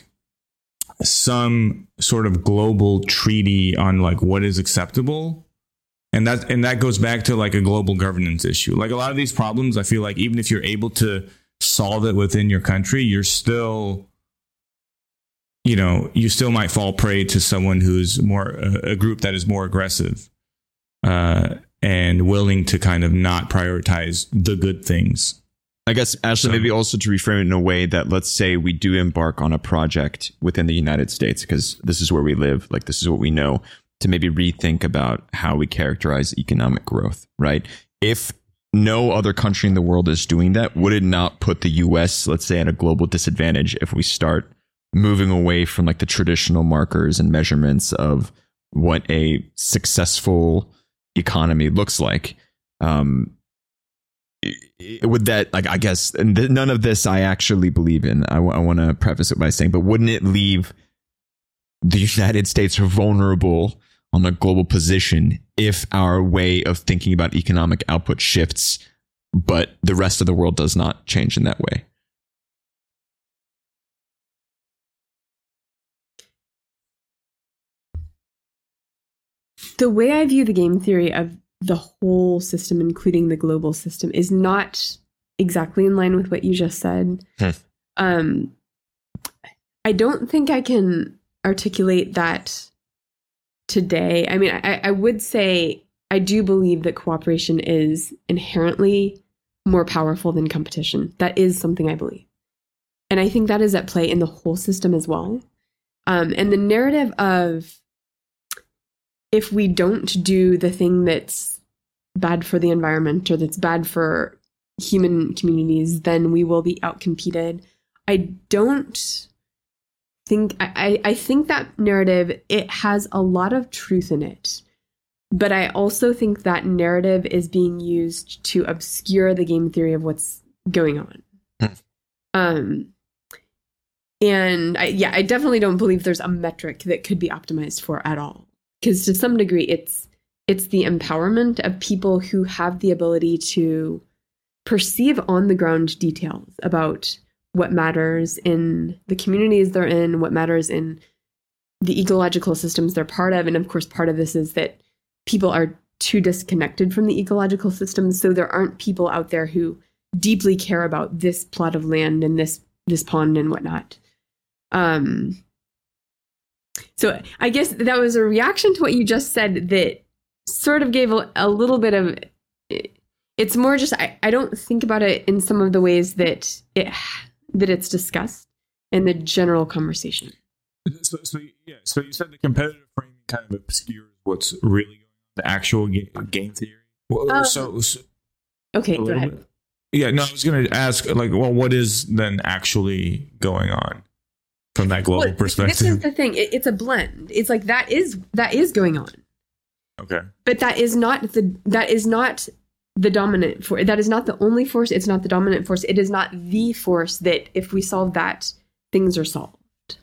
some sort of global treaty on what is acceptable. And that goes back to a global governance issue. A lot of these problems, I feel even if you're able to solve it within your country, you're still, you still might fall prey to someone who's more a group that is more aggressive and willing to kind of not prioritize the good things. I guess, Ashley, maybe also to reframe it in a way that, let's say we do embark on a project within the United States, because this is where we live, this is what we know, to maybe rethink about how we characterize economic growth, right? If no other country in the world is doing that, would it not put the US, let's say, at a global disadvantage if we start moving away from the traditional markers and measurements of what a successful economy looks like? Would that, I guess, and none of this I actually believe in. I want to preface it by saying, but wouldn't it leave the United States vulnerable on a global position if our way of thinking about economic output shifts, but the rest of the world does not change in that way? The way I view the game theory of the whole system, including the global system, is not exactly in line with what you just said. I don't think I can articulate that today. I would say I do believe that cooperation is inherently more powerful than competition. That is something I believe. And I think that is at play in the whole system as well. And the narrative of if we don't do the thing that's bad for the environment or that's bad for human communities, then we will be outcompeted. I don't think, I think that narrative, it has a lot of truth in it. But I also think that narrative is being used to obscure the game theory of what's going on. And I definitely don't believe there's a metric that could be optimized for at all. Because to some degree, it's the empowerment of people who have the ability to perceive on the ground details about what matters in the communities they're in, what matters in the ecological systems they're part of. And of course, part of this is that people are too disconnected from the ecological systems. So there aren't people out there who deeply care about this plot of land and this pond and whatnot. So I guess that was a reaction to what you just said that sort of gave a little bit of, it's more just, I don't think about it in some of the ways that it's discussed in the general conversation. So you said the competitive framing kind of obscures what's really going on, the actual game theory. Okay, go ahead. Yeah, no, I was going to ask, what is then actually going on from that global perspective? This is the thing. It's a blend. It's like that is going on. Okay. But that is not the dominant force. That is not the only force. It's not the dominant force. It is not the force that if we solve that, things are solved.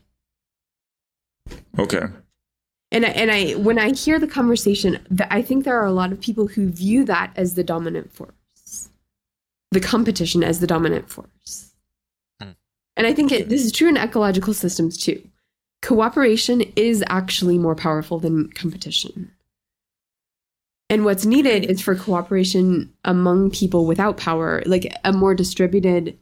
Okay. And I when I hear the conversation, I think there are a lot of people who view that as the dominant force, the competition as the dominant force. And I think this is true in ecological systems too. Cooperation is actually more powerful than competition. And what's needed is for cooperation among people without power, like a more distributed,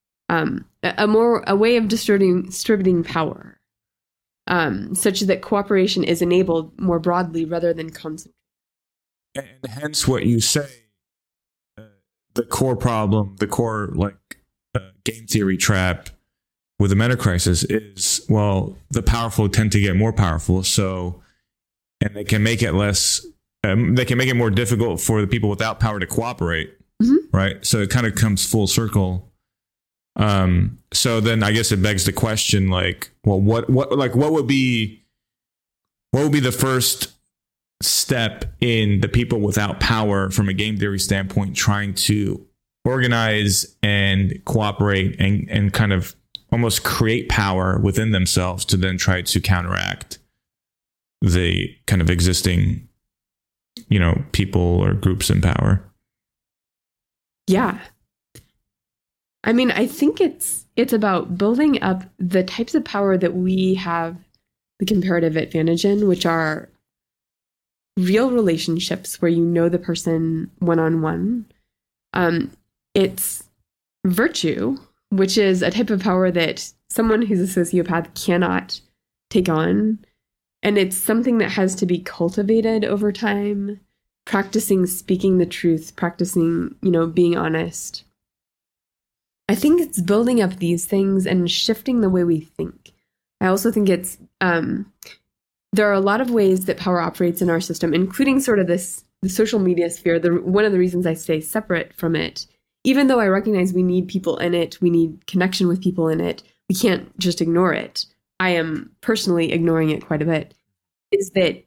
a way of distributing power, such that cooperation is enabled more broadly rather than concentrated. And hence what you say, the core problem, the core game theory trap with the meta crisis is, well, the powerful tend to get more powerful, and they can make it less. They can make it more difficult for the people without power to cooperate, right? So it kind of comes full circle. So then I guess it begs the question, what would be the first step in the people without power from a game theory standpoint trying to organize and cooperate and kind of almost create power within themselves to then try to counteract the kind of existing, people or groups in power? Yeah. I mean, I think it's about building up the types of power that we have the comparative advantage in, which are real relationships where you know the person one-on-one. It's virtue, which is a type of power that someone who's a sociopath cannot take on. And it's something that has to be cultivated over time, practicing speaking the truth, practicing, being honest. I think it's building up these things and shifting the way we think. I also think it's, there are a lot of ways that power operates in our system, including sort of the social media sphere. One of the reasons I stay separate from it, even though I recognize we need people in it, we need connection with people in it, we can't just ignore it. I am personally ignoring it quite a bit, is that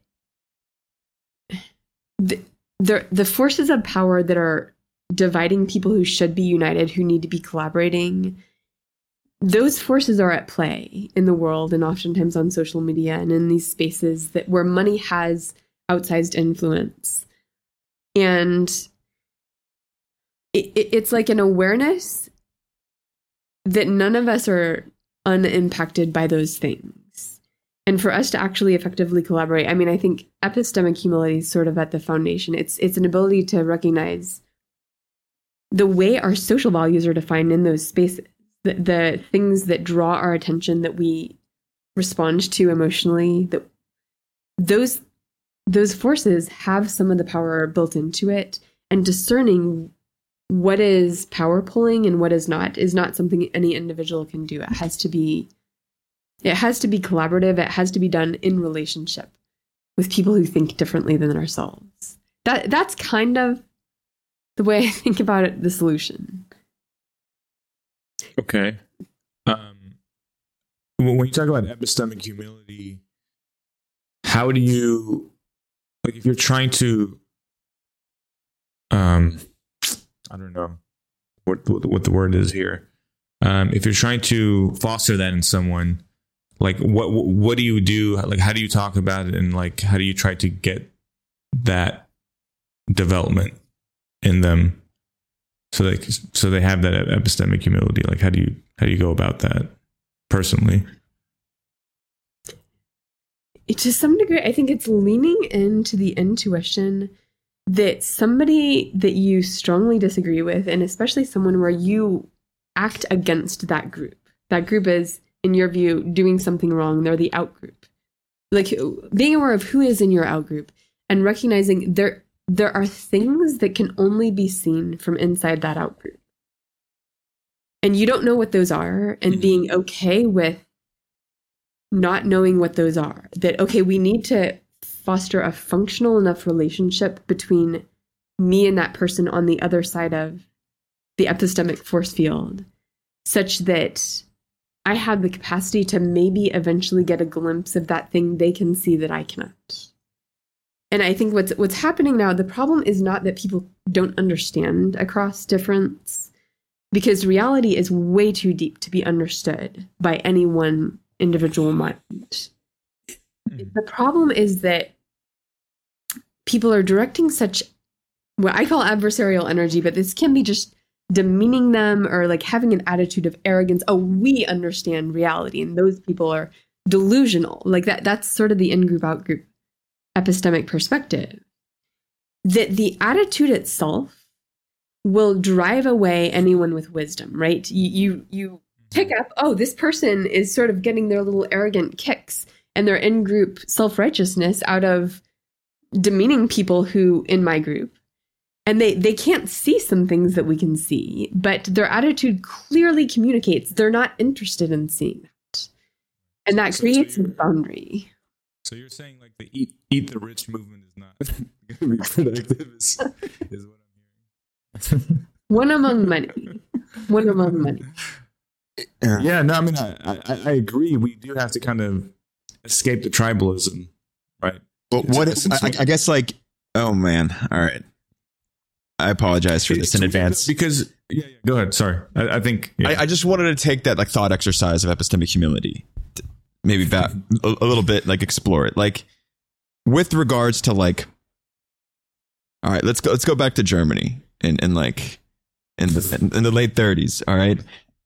the forces of power that are dividing people who should be united, who need to be collaborating, those forces are at play in the world and oftentimes on social media and in these spaces where money has outsized influence. And it's like an awareness that none of us are unimpacted by those things. And for us to actually effectively collaborate, I mean, I think epistemic humility is sort of at the foundation. It's an ability to recognize the way our social values are defined in those spaces, the things that draw our attention, that we respond to emotionally, that those forces have some of the power built into it, and discerning what is power pulling and what is not something any individual can do. It has to be collaborative. It has to be done in relationship with people who think differently than ourselves. That's kind of the way I think about it, the solution. Okay. When you talk about epistemic humility, how do you, like, if you're trying to, I don't know what the word is here. If you're trying to foster that in someone, like what do you do? Like, how do you talk about it, and like, how do you try to get that development in them so they have that epistemic humility? Like, how do you go about that personally? To some degree, I think it's leaning into the intuition that somebody that you strongly disagree with, and especially someone where you act against that group is, in your view, doing something wrong. They're the out group. Like, being aware of who is in your out group and recognizing there are things that can only be seen from inside that out group. And you don't know what those are, and being okay with not knowing what those are. That, okay, we need to foster a functional enough relationship between me and that person on the other side of the epistemic force field, such that I have the capacity to maybe eventually get a glimpse of that thing they can see that I cannot. And I think what's happening now, the problem is not that people don't understand across difference, because reality is way too deep to be understood by any one individual mind. The problem is that people are directing such what I call adversarial energy, but this can be just demeaning them or like having an attitude of arrogance. Oh, we understand reality, and those people are delusional. Like that's sort of the in-group, out-group epistemic perspective. That the attitude itself will drive away anyone with wisdom, right? You pick up, oh, this person is sort of getting their little arrogant kicks and their in-group self-righteousness out of demeaning people who in my group. And they can't see some things that we can see, but their attitude clearly communicates they're not interested in seeing that. And that creates a boundary. So you're saying like the eat the rich movement is not going to be productive is what I'm hearing. One among many. One among many. Yeah, no, I mean, I agree. We do have to kind of escape the tribalism, right? But I guess, like, oh man, all right. I apologize for this in advance. Because, yeah, go ahead. Sorry. I think... Yeah. I just wanted to take that like thought exercise of epistemic humility. Maybe back a little bit, like explore it. Like, with regards to like... All right, let's go back to Germany in the late 30s, all right?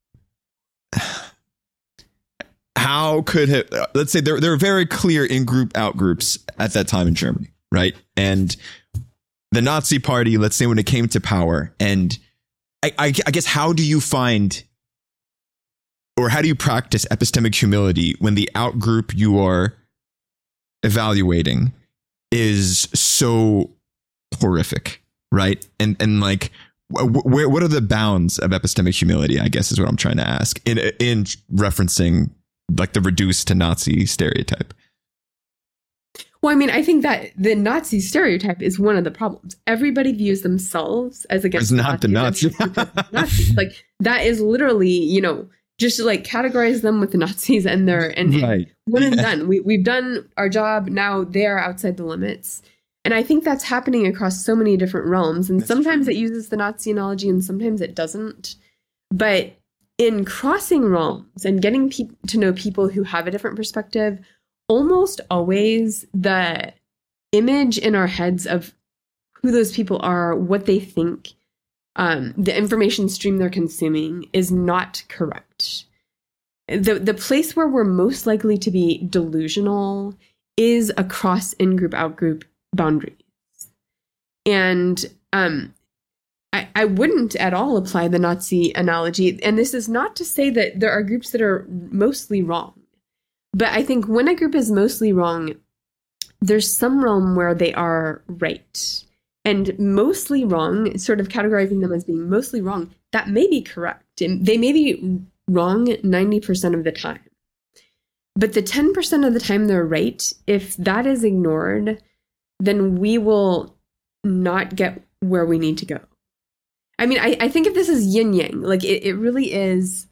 How could it... Let's say there are very clear in-group, out-groups at that time in Germany, right? And... the Nazi Party, let's say when it came to power, and I guess how do you find, or how do you practice epistemic humility when the outgroup you are evaluating is so horrific, right? And like, what are the bounds of epistemic humility, I guess is what I'm trying to ask, in referencing like the reduced to Nazi stereotype. Well, I mean, I think that the Nazi stereotype is one of the problems. Everybody views themselves as against the Nazi. Nazis. Like, that is literally, just to like categorize them with the Nazis and right. One and done. We've done our job. Now they are outside the limits. And I think that's happening across so many different realms. And sometimes it uses the Nazi analogy and sometimes it doesn't. But in crossing realms and getting to know people who have a different perspective, almost always the image in our heads of who those people are, what they think, the information stream they're consuming is not correct. The place where we're most likely to be delusional is across in-group, out-group boundaries. And I wouldn't at all apply the Nazi analogy. And this is not to say that there are groups that are mostly wrong. But I think when a group is mostly wrong, there's some realm where they are right. and mostly wrong, sort of categorizing them as being mostly wrong, that may be correct. They may be wrong 90% of the time. But the 10% of the time they're right, if that is ignored, then we will not get where we need to go. I mean, I think if this is yin yang, like it really is.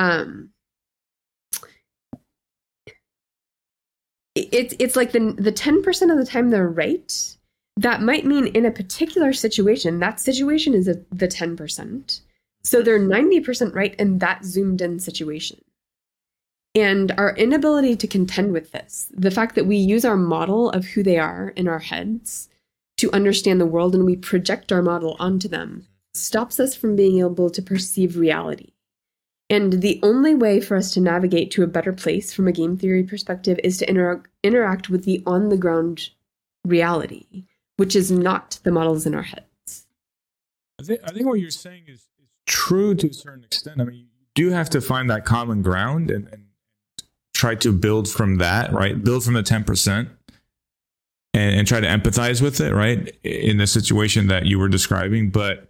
It's like the 10% of the time they're right. That might mean in a particular situation, that situation is the 10%. So they're 90% right in that zoomed in situation. And our inability to contend with this, the fact that we use our model of who they are in our heads to understand the world and we project our model onto them, stops us from being able to perceive reality. And the only way for us to navigate to a better place from a game theory perspective is to interact with the on-the-ground reality, which is not the models in our heads. I think what you're saying is true to a certain extent. I mean, you do have to find that common ground and try to build from that, right? Build from the 10% and try to empathize with it, right? In the situation that you were describing. But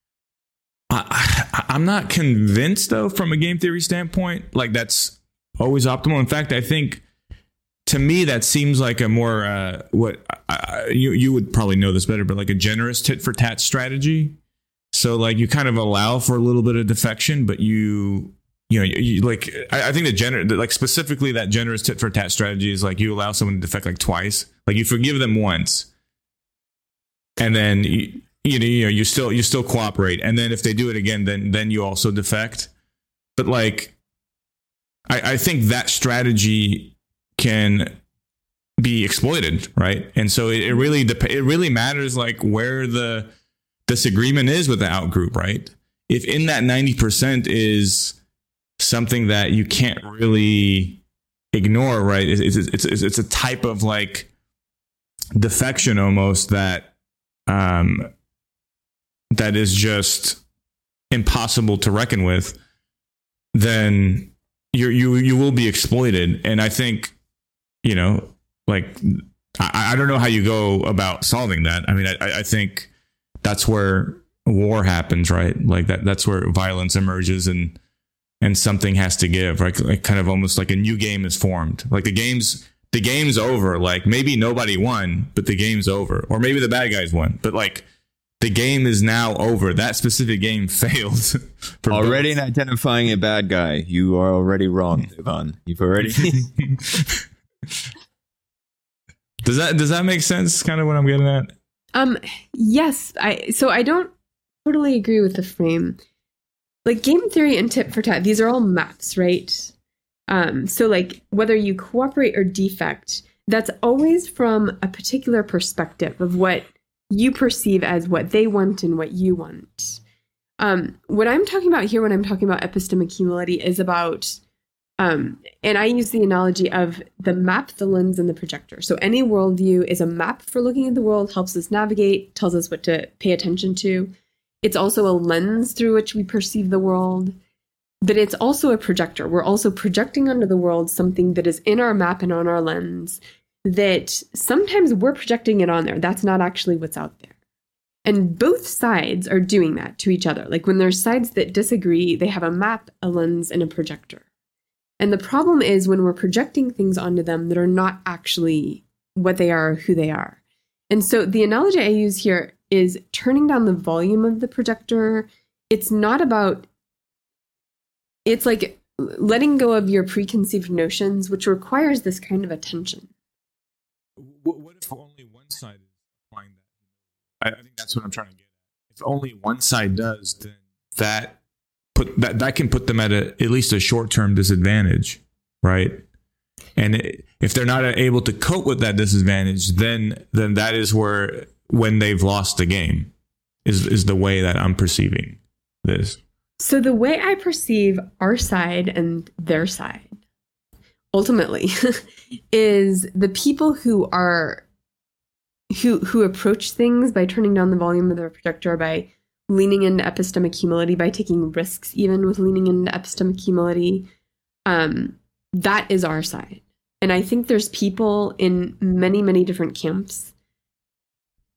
I'm not convinced, though, from a game theory standpoint, like that's always optimal. In fact, I think to me, that seems like a more, you would probably know this better, but like a generous tit for tat strategy. So like you kind of allow for a little bit of defection, but you like, I think like specifically that generous tit for tat strategy is like you allow someone to defect like twice, like you forgive them once and then you still cooperate. And then if they do it again, then you also defect. But like, I think that strategy can be exploited, right? And so it really matters like where the disagreement is with the outgroup, right? If in that 90% is something that you can't really ignore, right? It's a type of like defection almost that that is just impossible to reckon with, then you will be exploited. And I think, like, I don't know how you go about solving that. I mean, I think that's where war happens, right? Like that's where violence emerges and something has to give, right? Like kind of almost like a new game is formed. Like the game's over. Like maybe nobody won, but the game's over. Or maybe the bad guys won, but like the game is now over. That specific game failed. Already in identifying a bad guy, you are already wrong, Ivan. You've already. Does that make sense? Kind of what I'm getting at. Yes. I don't totally agree with the frame. Like game theory and tit for tat, these are all maps, right? So like whether you cooperate or defect, that's always from a particular perspective of what you perceive as what they want and what you want. What I'm talking about here when I'm talking about epistemic humility is about, and I use the analogy of the map, the lens, and the projector. So any worldview is a map for looking at the world, helps us navigate, tells us what to pay attention to. It's also a lens through which we perceive the world, but it's also a projector. We're also projecting onto the world something that is in our map and on our lens that sometimes we're projecting it on there. That's not actually what's out there. And both sides are doing that to each other. Like when there's sides that disagree, they have a map, a lens, and a projector. And the problem is when we're projecting things onto them that are not actually what they are, or who they are. And so the analogy I use here is turning down the volume of the projector. It's not about, it's like letting go of your preconceived notions, which requires this kind of attention. What if only one side is applying that? I think that's what I'm trying to get at. If only one side does, then that can put them at least a short-term disadvantage, right? And if they're not able to cope with that disadvantage, then that is when they've lost the game, is the way that I'm perceiving this. So the way I perceive our side and their side, ultimately, is the people who approach things by turning down the volume of their projector, by leaning into epistemic humility, by taking risks even with leaning into epistemic humility, that is our side. And I think there's people in many, many different camps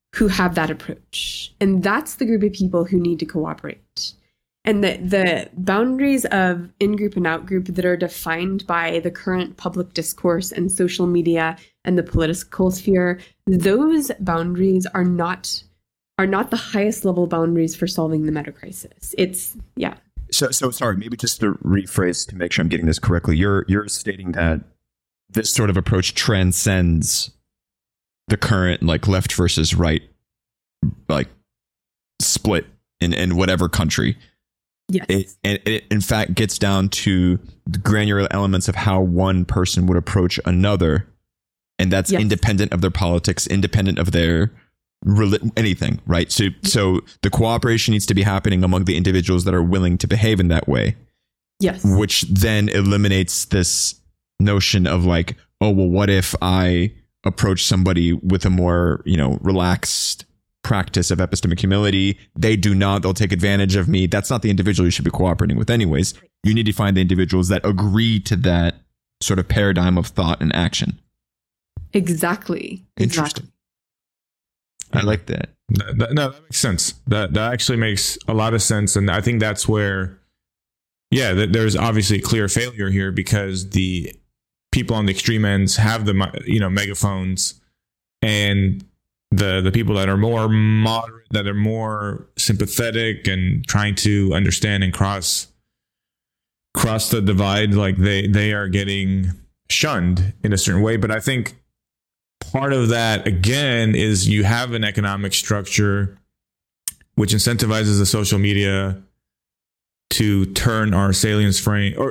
who have that approach. And that's the group of people who need to cooperate. And the boundaries of in-group and out-group that are defined by the current public discourse and social media and the political sphere, those boundaries are not the highest level boundaries for solving the meta crisis. So sorry, maybe just to rephrase to make sure I'm getting this correctly. You're stating that this sort of approach transcends the current like left versus right like split in whatever country. Yes. It in fact gets down to the granular elements of how one person would approach another, and that's independent of their politics, independent of their anything, right? So the cooperation needs to be happening among the individuals that are willing to behave in that way. Yes. Which then eliminates this notion of like, oh, well, what if I approach somebody with a more, relaxed practice of epistemic humility? They do not, they'll take advantage of me. That's not the individual you should be cooperating with anyways. You need to find the individuals that agree to that sort of paradigm of thought and action. Exactly. Interesting. I like that. No, that makes sense. That actually makes a lot of sense. And I think that's where, there's obviously a clear failure here, because the people on the extreme ends have the, megaphones, and the people that are more moderate, that are more sympathetic and trying to understand and cross the divide, like they are getting shunned in a certain way. But I think part of that, again, is you have an economic structure which incentivizes the social media to turn our salience frame, or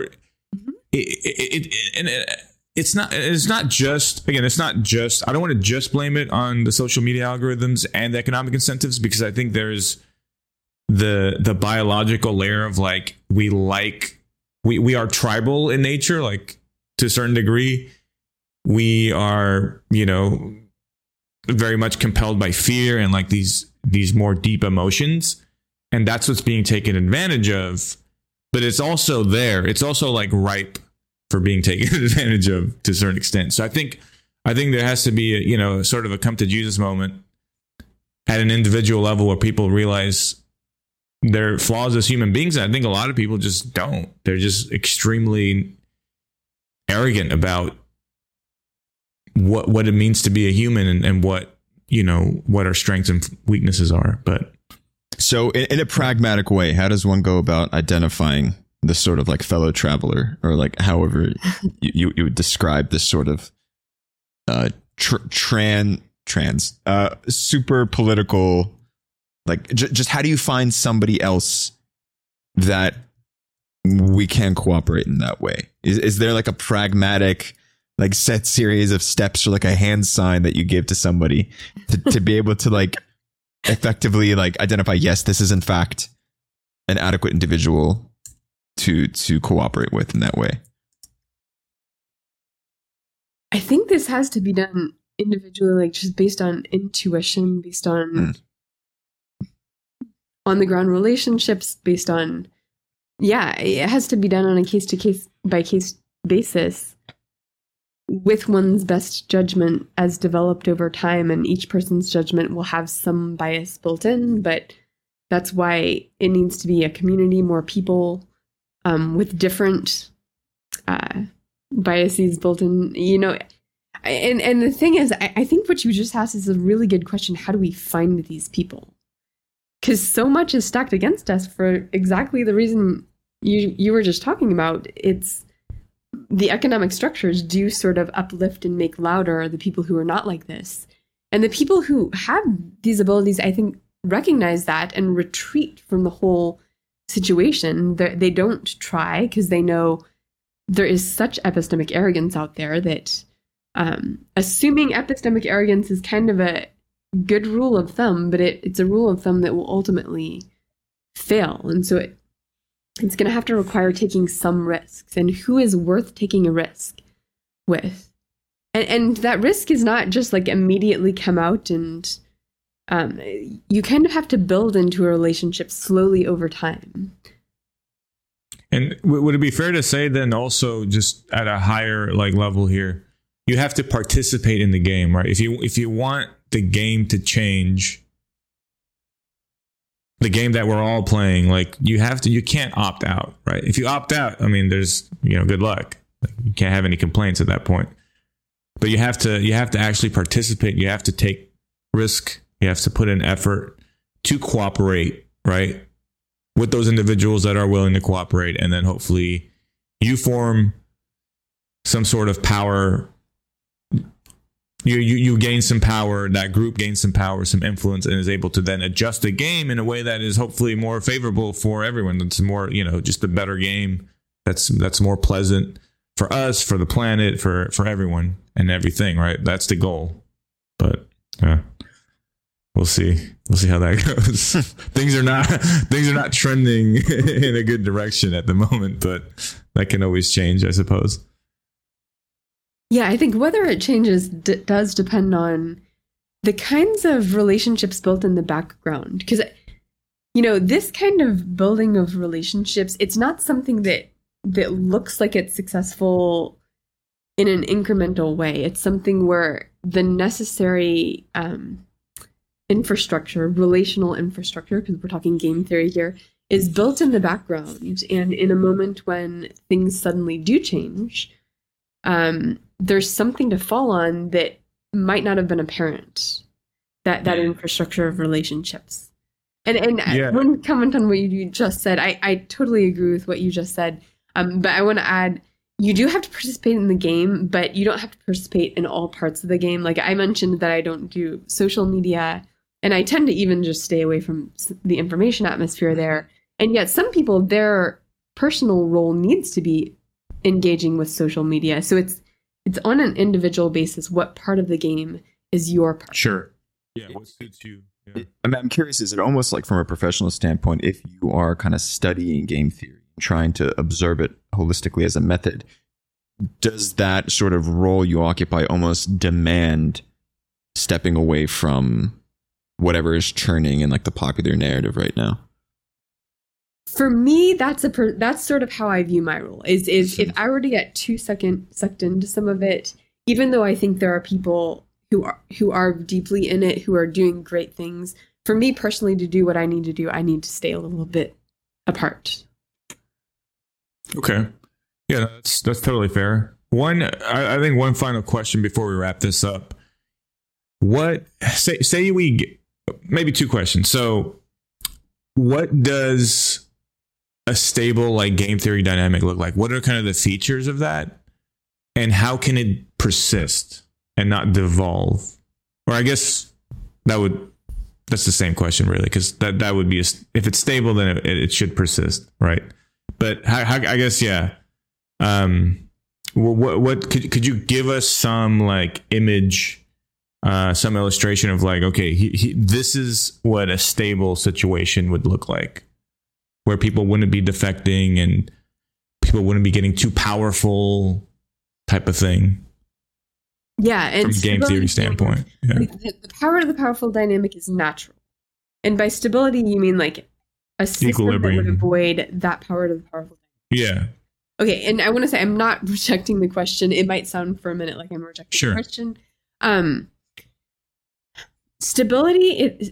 it's not just, I don't want to just blame it on the social media algorithms and the economic incentives, because I think there's the biological layer of like, we are tribal in nature, like to a certain degree. We are, very much compelled by fear and like these more deep emotions. And that's what's being taken advantage of. But it's also there. It's also like ripe for being taken advantage of to a certain extent. So I think there has to be sort of a come to Jesus moment at an individual level where people realize their flaws as human beings. And I think a lot of people just don't. They're just extremely arrogant about what it means to be a human and what our strengths and weaknesses are. But so in a pragmatic way, how does one go about identifying this sort of like fellow traveler, or like however you would describe this sort of super political, like just how do you find somebody else that we can cooperate in that way? Is there like a pragmatic like set series of steps, or like a hand sign that you give to somebody to be able to like effectively like identify, yes, this is in fact an adequate individual to cooperate with in that way? I think this has to be done individually, like just based on intuition, based on on the ground relationships, based on it has to be done on a case to case by case basis, with one's best judgment as developed over time. And each person's judgment will have some bias built in, but that's why it needs to be a community, more people with different biases built in, and the thing is, I think what you just asked is a really good question. How do we find these people? Because so much is stacked against us for exactly the reason you were just talking about. It's the economic structures do sort of uplift and make louder the people who are not like this. And the people who have these abilities, I think, recognize that and retreat from the whole situation. They don't try because they know there is such epistemic arrogance out there that assuming epistemic arrogance is kind of a good rule of thumb, but it's a rule of thumb that will ultimately fail. And so it's going to have to require taking some risks, and who is worth taking a risk with. And that risk is not just like immediately come out, and you kind of have to build into a relationship slowly over time. And would it be fair to say then also, just at a higher like level here, you have to participate in the game, right? If you want the game to change, the game that we're all playing, like you can't opt out, right? If you opt out, I mean, there's, good luck. Like, you can't have any complaints at that point. But you have to actually participate. You have to take risk. You have to put in effort to cooperate, right, with those individuals that are willing to cooperate, and then hopefully you form some sort of power. You gain some power. That group gains some power, some influence, and is able to then adjust the game in a way that is hopefully more favorable for everyone. That's more, just a better game. That's more pleasant for us, for the planet, for everyone and everything. Right? That's the goal. But yeah, we'll see. We'll see how that goes. Things are not trending in a good direction at the moment, but that can always change, I suppose. Yeah, I think whether it changes does depend on the kinds of relationships built in the background. Because, this kind of building of relationships, it's not something that looks like it's successful in an incremental way. It's something where the necessary infrastructure, relational infrastructure, because we're talking game theory here, is built in the background. And in a moment when things suddenly do change, there's something to fall on that might not have been apparent, that infrastructure of relationships. And I want to comment on what you just said. I totally agree with what you just said. But I want to add, you do have to participate in the game, but you don't have to participate in all parts of the game. Like I mentioned that I don't do social media, and I tend to even just stay away from the information atmosphere there. And yet some people, their personal role needs to be engaging with social media. So it's on an individual basis. What part of the game is your part? Sure. Yeah. What suits you? Yeah. I'm curious, is it almost like from a professional standpoint, if you are kind of studying game theory, trying to observe it holistically as a method, does that sort of role you occupy almost demand stepping away from whatever is churning in like the popular narrative right now? For me, that's sort of how I view my role. Is if I were to get too sucked into some of it, even though I think there are people who are deeply in it, who are doing great things, for me personally to do what I need to do, I need to stay a little bit apart. Okay, yeah, that's totally fair. I think one final question before we wrap this up. Say we maybe two questions. So, what does a stable like game theory dynamic look like? What are kind of the features of that, and how can it persist and not devolve? Or I guess that's the same question really, because that would be if it's stable, then it should persist, right? But how I guess what could you give us some like image, some illustration of like, okay, this is what a stable situation would look like, where people wouldn't be defecting and people wouldn't be getting too powerful, type of thing. Yeah, and from a game theory standpoint, the power of the powerful dynamic is natural, and by stability you mean like a system equilibrium that would avoid that power to the powerful dynamic. Yeah. Okay, and I want to say I'm not rejecting the question. It might sound for a minute like I'm rejecting the question. Stability.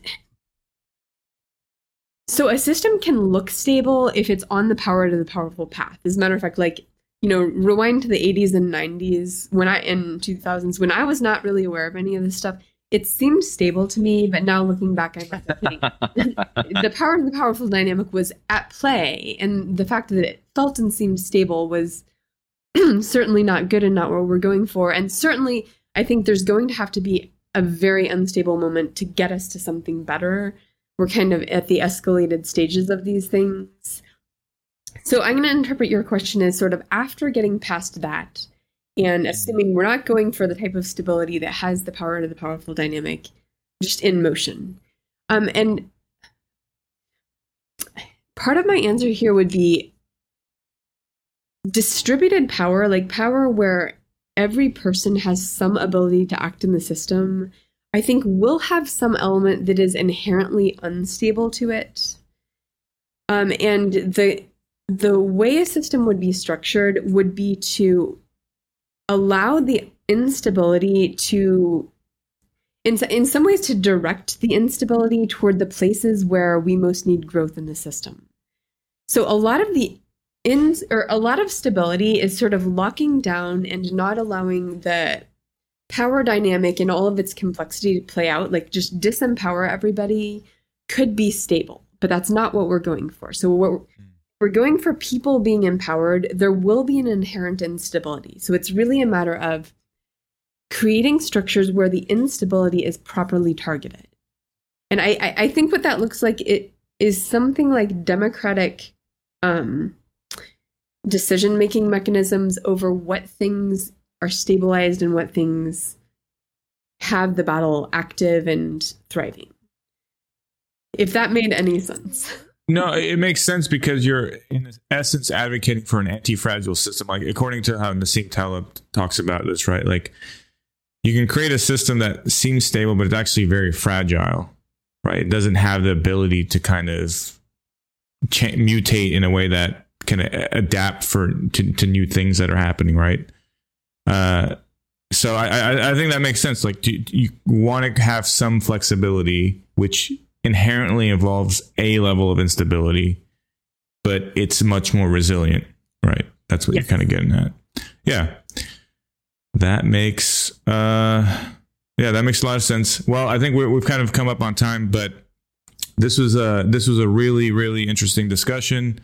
So a system can look stable if it's on the power to the powerful path. As a matter of fact, like, rewind to the 80s and 90s, in 2000s, when I was not really aware of any of this stuff, it seemed stable to me. But now looking back, I'm thinking the power of the powerful dynamic was at play. And the fact that it felt and seemed stable was certainly not good and not what we're going for. And certainly, I think there's going to have to be a very unstable moment to get us to something better. We're kind of at the escalated stages of these things. So I'm going to interpret your question as sort of after getting past that and assuming we're not going for the type of stability that has the power to the powerful dynamic just in motion. And part of my answer here would be distributed power, like power where every person has some ability to act in the system, I think will have some element that is inherently unstable to it. And the way a system would be structured would be to allow the instability to, in some ways to direct the instability toward the places where we most need growth in the system. So a lot of stability is sort of locking down and not allowing the power dynamic and all of its complexity to play out. Like just disempower everybody could be stable, but that's not what we're going for. So what we're going for, people being empowered, there will be an inherent instability. So it's really a matter of creating structures where the instability is properly targeted. And I think what that looks like, it is something like democratic decision-making mechanisms over what things are stabilized and what things have the battle active and thriving. If that made any sense. No, it makes sense because you're in essence advocating for an anti-fragile system. Like according to how Nassim Taleb talks about this, right? Like you can create a system that seems stable, but it's actually very fragile, right? It doesn't have the ability to kind of mutate in a way that can adapt to new things that are happening, right? So I think that makes sense. Like you want to have some flexibility, which inherently involves a level of instability, but it's much more resilient, right? That's what you're kind of getting at. Yeah. That makes that makes a lot of sense. Well, I think we've kind of come up on time, but this was a really, really interesting discussion.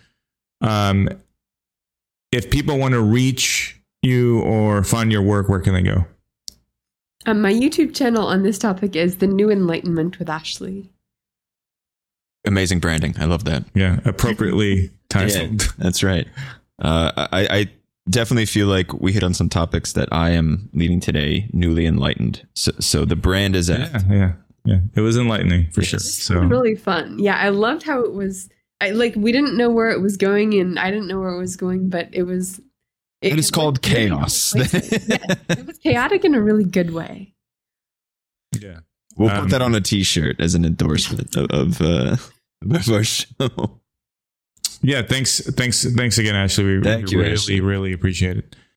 If people want to reach you or find your work, where can they go? My YouTube channel on this topic is The New Enlightenment with Ashley. Amazing branding. I love that. Yeah, appropriately titled. Yeah, that's right. I definitely feel like we hit on some topics that I am leading today, newly enlightened. So the brand is at. Yeah. It was enlightening for sure. So really fun. Yeah, I loved how it was. We didn't know where it was going, and I didn't know where it was going, but it was. It is called chaos. It was chaotic in a really good way. Yeah. We'll put that on a t-shirt as an endorsement of our show. Yeah, thanks again, Ashley. We really appreciate it.